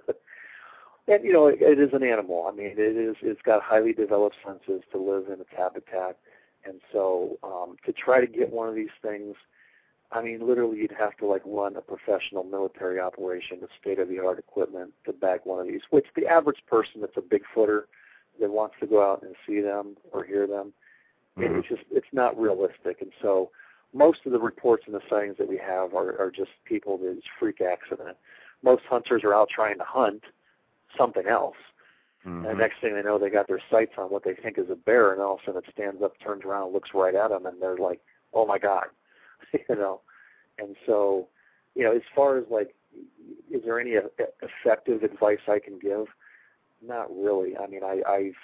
And it is an animal. I mean, it's got highly developed senses to live in its habitat. And so to try to get one of these things, I mean, literally you'd have to run a professional military operation with state-of-the-art equipment to bag one of these, which the average person that's a Bigfooter that wants to go out and see them or hear them, it's not realistic. And so most of the reports and the sightings that we have are just people that it's freak accident. Most hunters are out trying to hunt something else. And the next thing they know, they got their sights on what they think is a bear, and all of a sudden it stands up, turns around, looks right at them, and they're like, oh, my God. And so, as far as, is there any effective advice I can give? Not really. I mean, I've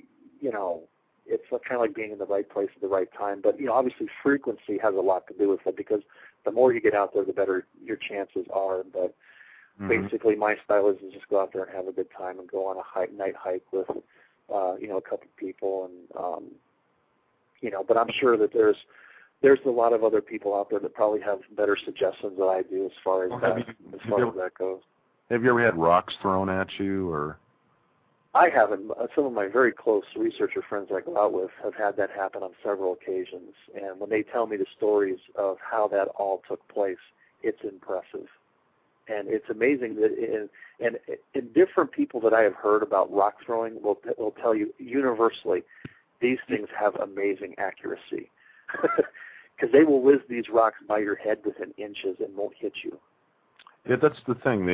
it's kind of like being in the right place at the right time. But, obviously frequency has a lot to do with it because the more you get out there, the better your chances are. But basically my style is to just go out there and have a good time and go on a night hike with, a couple of people. And, but I'm sure that there's a lot of other people out there that probably have better suggestions than I do as far as that goes. Have you ever had rocks thrown at you or? I haven't. Some of my very close researcher friends I go out with have had that happen on several occasions. And when they tell me the stories of how that all took place, it's impressive. And it's amazing that in different people that I have heard about rock throwing will tell you universally these things have amazing accuracy. Because they will whiz these rocks by your head within inches and won't hit you. Yeah, that's the thing.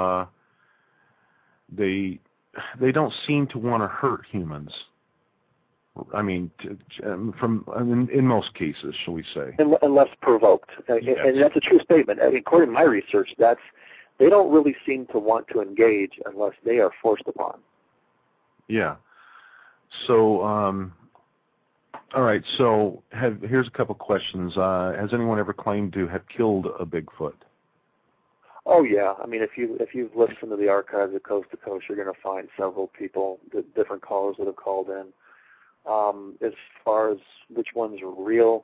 They don't seem to want to hurt humans. I mean, in most cases, shall we say? Unless provoked, yes. And that's a true statement. I mean, according to my research, they don't really seem to want to engage unless they are forced upon. Yeah. So, all right. So, here's a couple questions. Has anyone ever claimed to have killed a Bigfoot? Oh yeah. I mean, if you've listened to the archives of Coast to Coast, you're going to find several people, different callers that have called in. As far as which ones are real,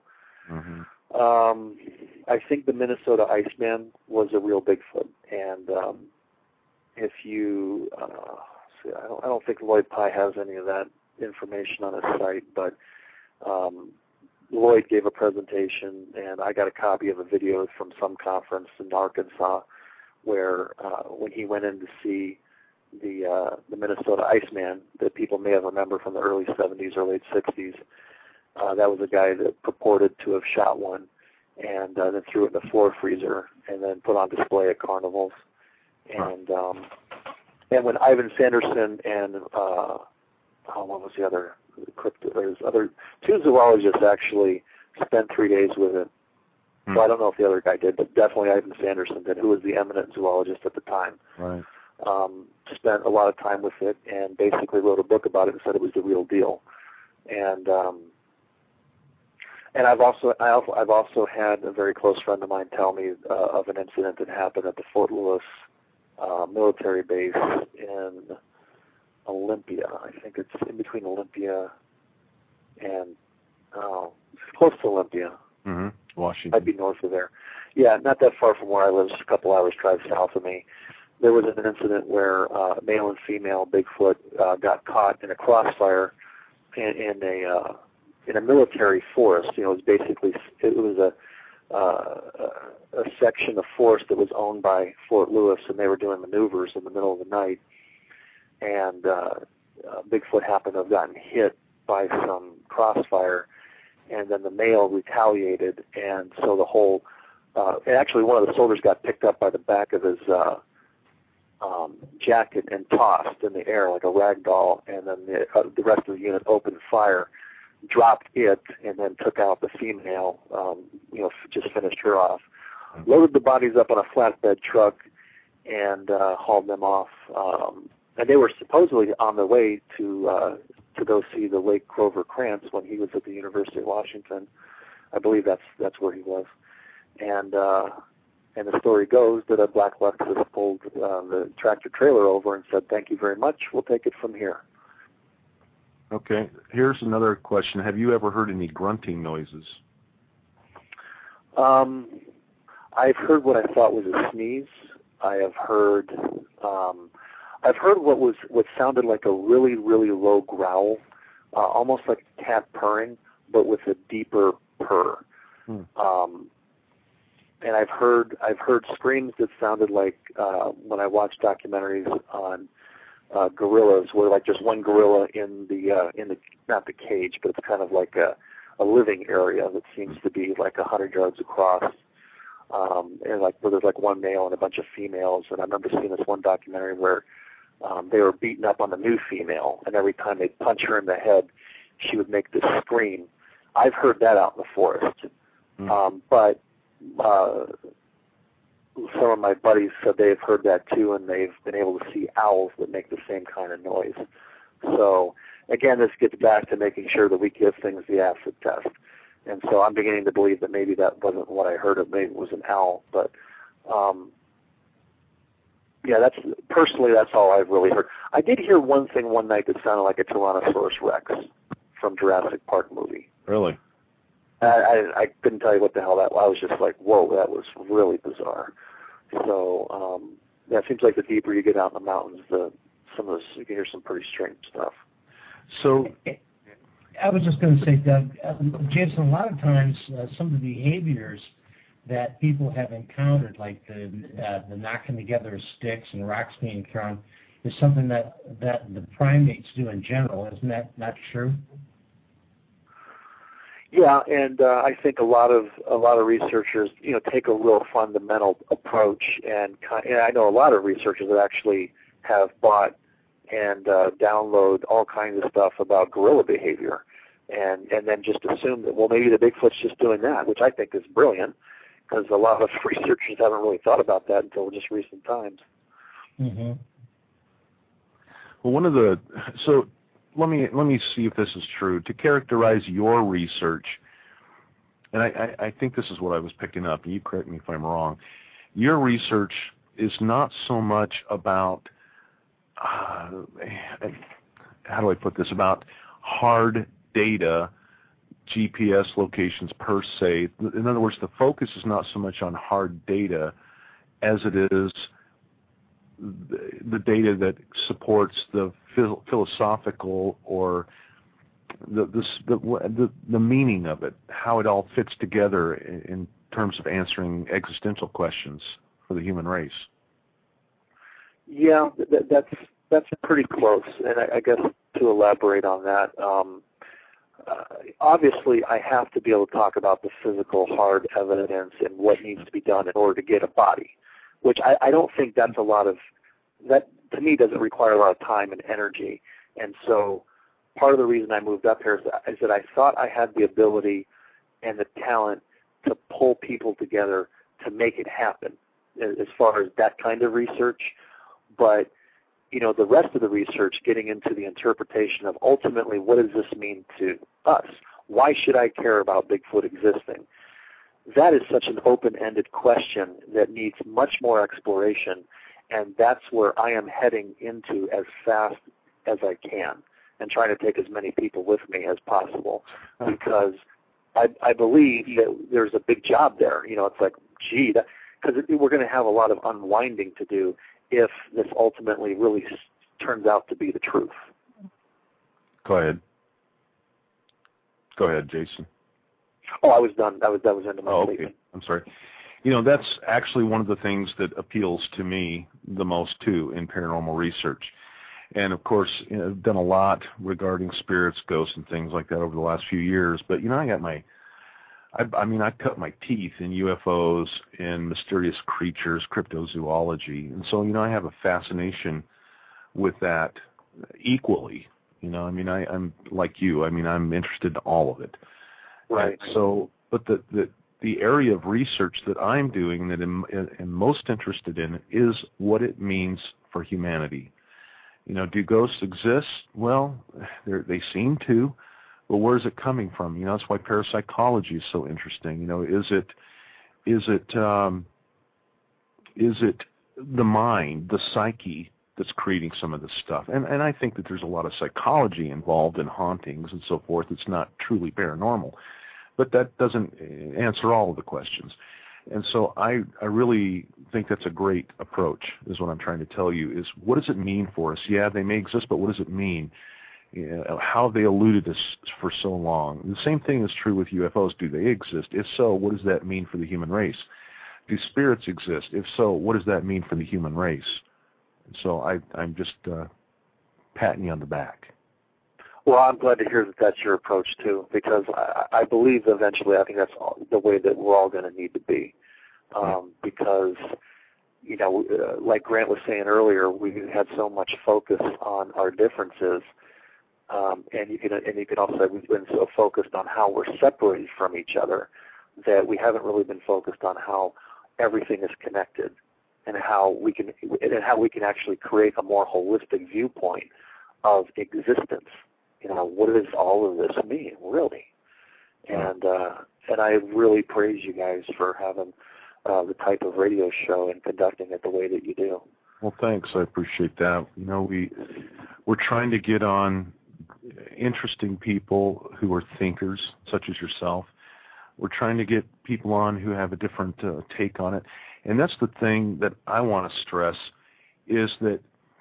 I think the Minnesota Iceman was a real Bigfoot, and if you I don't think Lloyd Pye has any of that information on his site, but Lloyd gave a presentation, and I got a copy of a video from some conference in Arkansas where when he went in to see the Minnesota Iceman that people may have remembered from the early 70s or late 60s, that was a guy that purported to have shot one and then threw it in the floor freezer and then put on display at carnivals. And when Ivan Sanderson and what was the other there's other two zoologists actually spent 3 days with it. So I don't know if the other guy did, but definitely Ivan Sanderson did, who was the eminent zoologist at the time. Right. Spent a lot of time with it and basically wrote a book about it and said it was the real deal. And I've also had a very close friend of mine tell me of an incident that happened at the Fort Lewis military base in Olympia. I think it's in between Olympia and close to Olympia. Mm-hmm. Washington. Might be north of there. Yeah, not that far from where I live, just a couple hours drive south of me. There was an incident where male and female Bigfoot got caught in a crossfire in a military forest. You know, it was a section of forest that was owned by Fort Lewis, and they were doing maneuvers in the middle of the night. And Bigfoot happened to have gotten hit by some crossfire, and then the male retaliated, and so the whole actually one of the soldiers got picked up by the back of his jacket and tossed in the air like a rag doll, and then the rest of the unit opened fire, dropped it, and then took out the female, just finished her off, loaded the bodies up on a flatbed truck, and hauled them off. And they were supposedly on their way to go see the late Grover Krantz when he was at the University of Washington. I believe that's where he was. And the story goes that a black Lexus pulled the tractor trailer over and said, "Thank you very much. We'll take it from here." Okay. Here's another question. Have you ever heard any grunting noises? I've heard what I thought was a sneeze. I have heard what sounded like a really, really low growl, almost like a cat purring, but with a deeper purr. And I've heard screams that sounded like when I watch documentaries on gorillas, where like just one gorilla in the not the cage, but it's kind of like a living area that seems to be like 100 yards across, and like where there's like one male and a bunch of females. And I remember seeing this one documentary where they were beating up on the new female, and every time they'd punch her in the head, she would make this scream. I've heard that out in the forest, but some of my buddies said they've heard that too, and they've been able to see owls that make the same kind of noise. So again, this gets back to making sure that we give things the acid test. And so I'm beginning to believe that maybe that wasn't what I heard. Maybe it was an owl. But yeah, that's all I've really heard. I did hear one thing one night that sounded like a Tyrannosaurus Rex from Jurassic Park movie. Really? I couldn't tell you what the hell that was. I was just like, whoa, that was really bizarre. So yeah, it seems like the deeper you get out in the mountains, some of this, you can hear some pretty strange stuff. So I was just going to say, Doug, Jason, a lot of times some of the behaviors that people have encountered, like the knocking together of sticks and rocks being thrown, is something that the primates do in general. Isn't that not true? Yeah, and I think a lot of researchers, take a real fundamental approach, and I know a lot of researchers that actually have bought and download all kinds of stuff about gorilla behavior, and then just assume that, well, maybe the Bigfoot's just doing that, which I think is brilliant, because a lot of researchers haven't really thought about that until just recent times. Mm-hmm. Well, so let me see if this is true. To characterize your research, and I think this is what I was picking up, and you correct me if I'm wrong, your research is not so much about, how do I put this, about hard data, GPS locations per se. In other words, the focus is not so much on hard data as it is the data that supports the philosophical or the meaning of it, how it all fits together in terms of answering existential questions for the human race. Yeah, that's pretty close, and I guess to elaborate on that, obviously I have to be able to talk about the physical hard evidence and what needs to be done in order to get a body, which I don't think that's a lot of, that to me doesn't require a lot of time and energy. And so part of the reason I moved up here is that I thought I had the ability and the talent to pull people together to make it happen as far as that kind of research. But, the rest of the research, getting into the interpretation of ultimately what does this mean to us? Why should I care about Bigfoot existing? That is such an open-ended question that needs much more exploration, and that's where I am heading into as fast as I can and trying to take as many people with me as possible, because I believe that there's a big job there. It's like, gee, because we're going to have a lot of unwinding to do if this ultimately really turns out to be the truth. Go ahead, Jason. Oh, I was done. That was into my statement. Okay. I'm sorry. That's actually one of the things that appeals to me the most, too, in paranormal research. And, of course, I've done a lot regarding spirits, ghosts, and things like that over the last few years. But, I got I cut my teeth in UFOs and mysterious creatures, cryptozoology. And so, I have a fascination with that equally. I'm like you. I'm interested in all of it. Right. So, but the area of research that I'm doing that I'm most interested in is what it means for humanity. Do ghosts exist? Well, they seem to, but where's it coming from? That's why parapsychology is so interesting. Is it the mind, the psyche that's creating some of this stuff? And I think that there's a lot of psychology involved in hauntings and so forth. It's not truly paranormal, but that doesn't answer all of the questions. And so I really think that's a great approach, is what I'm trying to tell you, is what does it mean for us? Yeah, they may exist, but what does it mean? How have they eluded us for so long? The same thing is true with UFOs. Do they exist? If so, what does that mean for the human race? Do spirits exist? If so, what does that mean for the human race? So I'm just patting you on the back. Well, I'm glad to hear that that's your approach, too, because I believe eventually I think that's the way that we're all going to need to be. Because, like Grant was saying earlier, we had so much focus on our differences, and you can also say we've been so focused on how we're separated from each other that we haven't really been focused on how everything is connected and how we can actually create a more holistic viewpoint of existence. What does all of this mean, really? And I really praise you guys for having the type of radio show and conducting it the way that you do. Well, thanks. I appreciate that. We're trying to get on interesting people who are thinkers, such as yourself. We're trying to get people on who have a different take on it. And that's the thing that I want to stress, is that,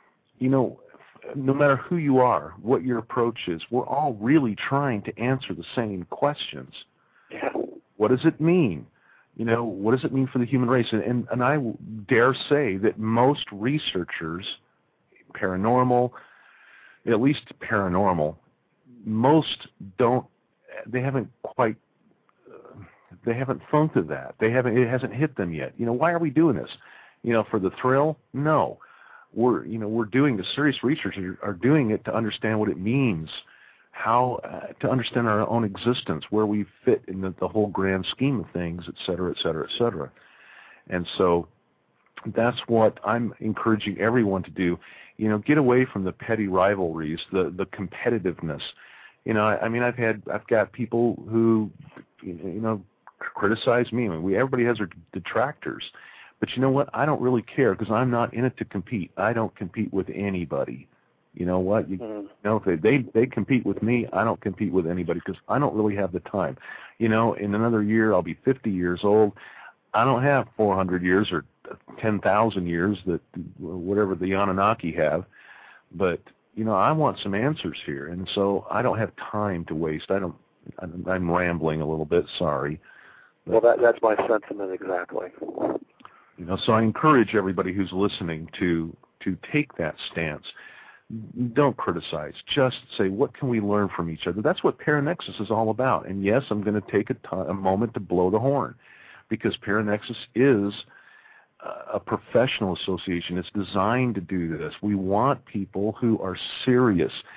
no matter who you are, what your approach is, we're all really trying to answer the same questions. Yeah. What does it mean? What does it mean for the human race? And I dare say that most researchers, paranormal, at least paranormal, most don't, they haven't funked to that. It hasn't hit them yet. Why are we doing this? For the thrill? No. We're doing the serious research, are doing it to understand what it means, how to understand our own existence, where we fit in the whole grand scheme of things, et cetera, et cetera, et cetera. And so that's what I'm encouraging everyone to do. Get away from the petty rivalries, the competitiveness. I've got people who, criticize me. Everybody has their detractors. But you know what? I don't really care, because I'm not in it to compete. I don't compete with anybody. You know what? If they compete with me, I don't compete with anybody, because I don't really have the time. In another year, I'll be 50 years old. I don't have 400 years or 10,000 years, that whatever the Anunnaki have. But, I want some answers here. And so I don't have time to waste. I'm rambling a little bit. Sorry. But, well, that's my sentiment exactly. So I encourage everybody who's listening to take that stance. Don't criticize. Just say, what can we learn from each other? That's what Paranexus is all about. And yes, I'm going to take a moment to blow the horn, because Paranexus is a professional association. It's designed to do this. We want people who are serious.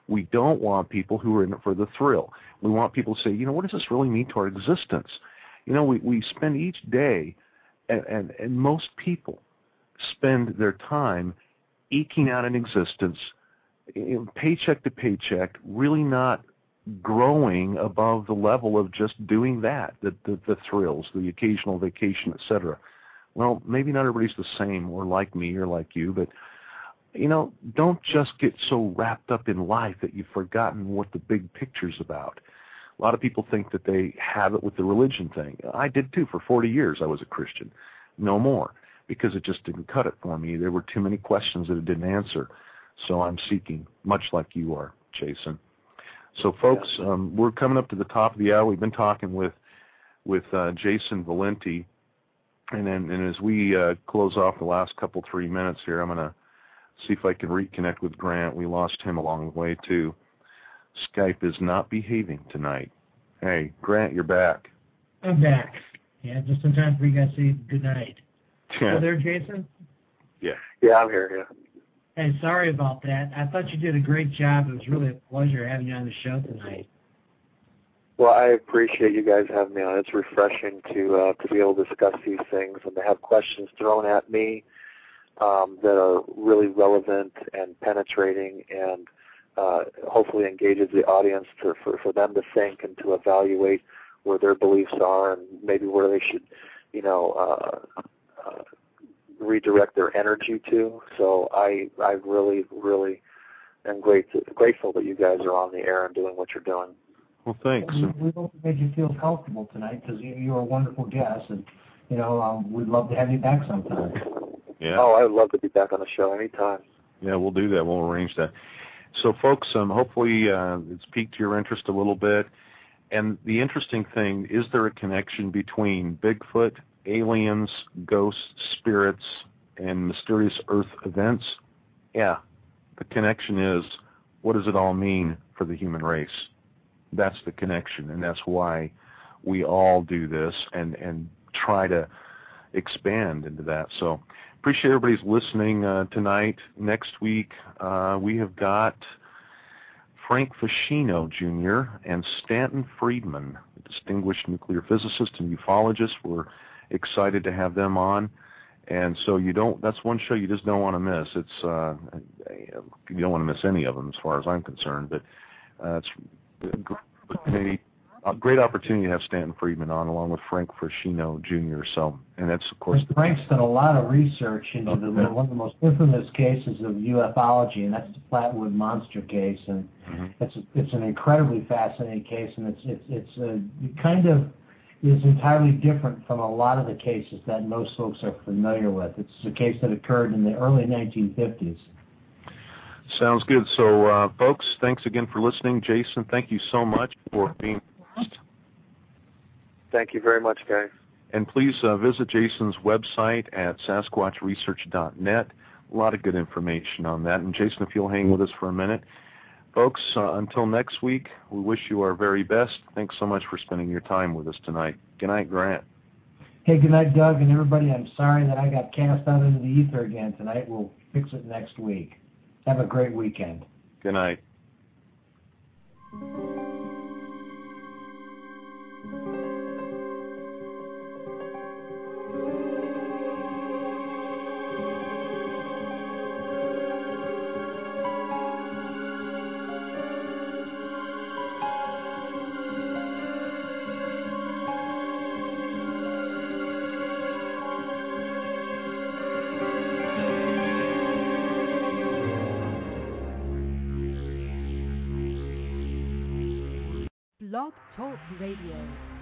We don't want people who are in it for the thrill. We want people to say, what does this really mean to our existence? We spend each day, and most people spend their time eking out an existence, paycheck to paycheck, really not growing above the level of just doing that, the thrills, the occasional vacation, etc. Well, maybe not everybody's the same or like me or like you, but don't just get so wrapped up in life that you've forgotten what the big picture's about. A lot of people think that they have it with the religion thing. I did too. For 40 years I was a Christian. No more, because it just didn't cut it for me. There were too many questions that it didn't answer. So I'm seeking, much like you are, Jason. So folks, we're coming up to the top of the hour. We've been talking with Jason Valenti. And as we close off the last 3 minutes here, I'm going to see if I can reconnect with Grant. We lost him along the way, too. Skype is not behaving tonight. Hey, Grant, you're back. I'm back. Yeah, just in time for you guys to say good night. You there, Jason? Yeah, I'm here, yeah. Hey, sorry about that. I thought you did a great job. It was really a pleasure having you on the show tonight. Well, I appreciate you guys having me on. It's refreshing to be able to discuss these things and to have questions thrown at me that are really relevant and penetrating, and hopefully engages the audience for them to think and to evaluate where their beliefs are and maybe where they should, redirect their energy to. So I really, really am grateful that you guys are on the air and doing what you're doing. Well, thanks. We hope it made you feel comfortable tonight, because you were a wonderful guest, and we'd love to have you back sometime. Yeah. Oh, I would love to be back on the show anytime. Yeah, we'll do that. We'll arrange that. So, folks, hopefully it's piqued your interest a little bit. And the interesting thing, is there a connection between Bigfoot, aliens, ghosts, spirits, and mysterious Earth events? Yeah. The connection is, what does it all mean for the human race? That's the connection, and that's why we all do this and try to expand into that. So appreciate everybody's listening tonight. Next week we have got Frank Fascino Jr. and Stanton Friedman, a distinguished nuclear physicist and ufologist. We're excited to have them on. And so that's one show you just don't want to miss. You don't want to miss any of them as far as I'm concerned, but it's a great opportunity to have Stanton Friedman on along with Frank Fascino Jr. So, and that's, of course, Frank's done a lot of research into one of the most infamous cases of ufology, and that's the Flatwood Monster case. And it's an incredibly fascinating case, and it kind of is entirely different from a lot of the cases that most folks are familiar with. It's a case that occurred in the early 1950s. Sounds good. So, folks, thanks again for listening. Jason, thank you so much for being guest. Thank you very much, guys. And please visit Jason's website at sasquatchresearch.net. A lot of good information on that. And, Jason, if you'll hang with us for a minute. Folks, until next week, we wish you our very best. Thanks so much for spending your time with us tonight. Good night, Grant. Hey, good night, Doug, and everybody. I'm sorry that I got cast out into the ether again tonight. We'll fix it next week. Have a great weekend. Good night. Blog Talk Radio.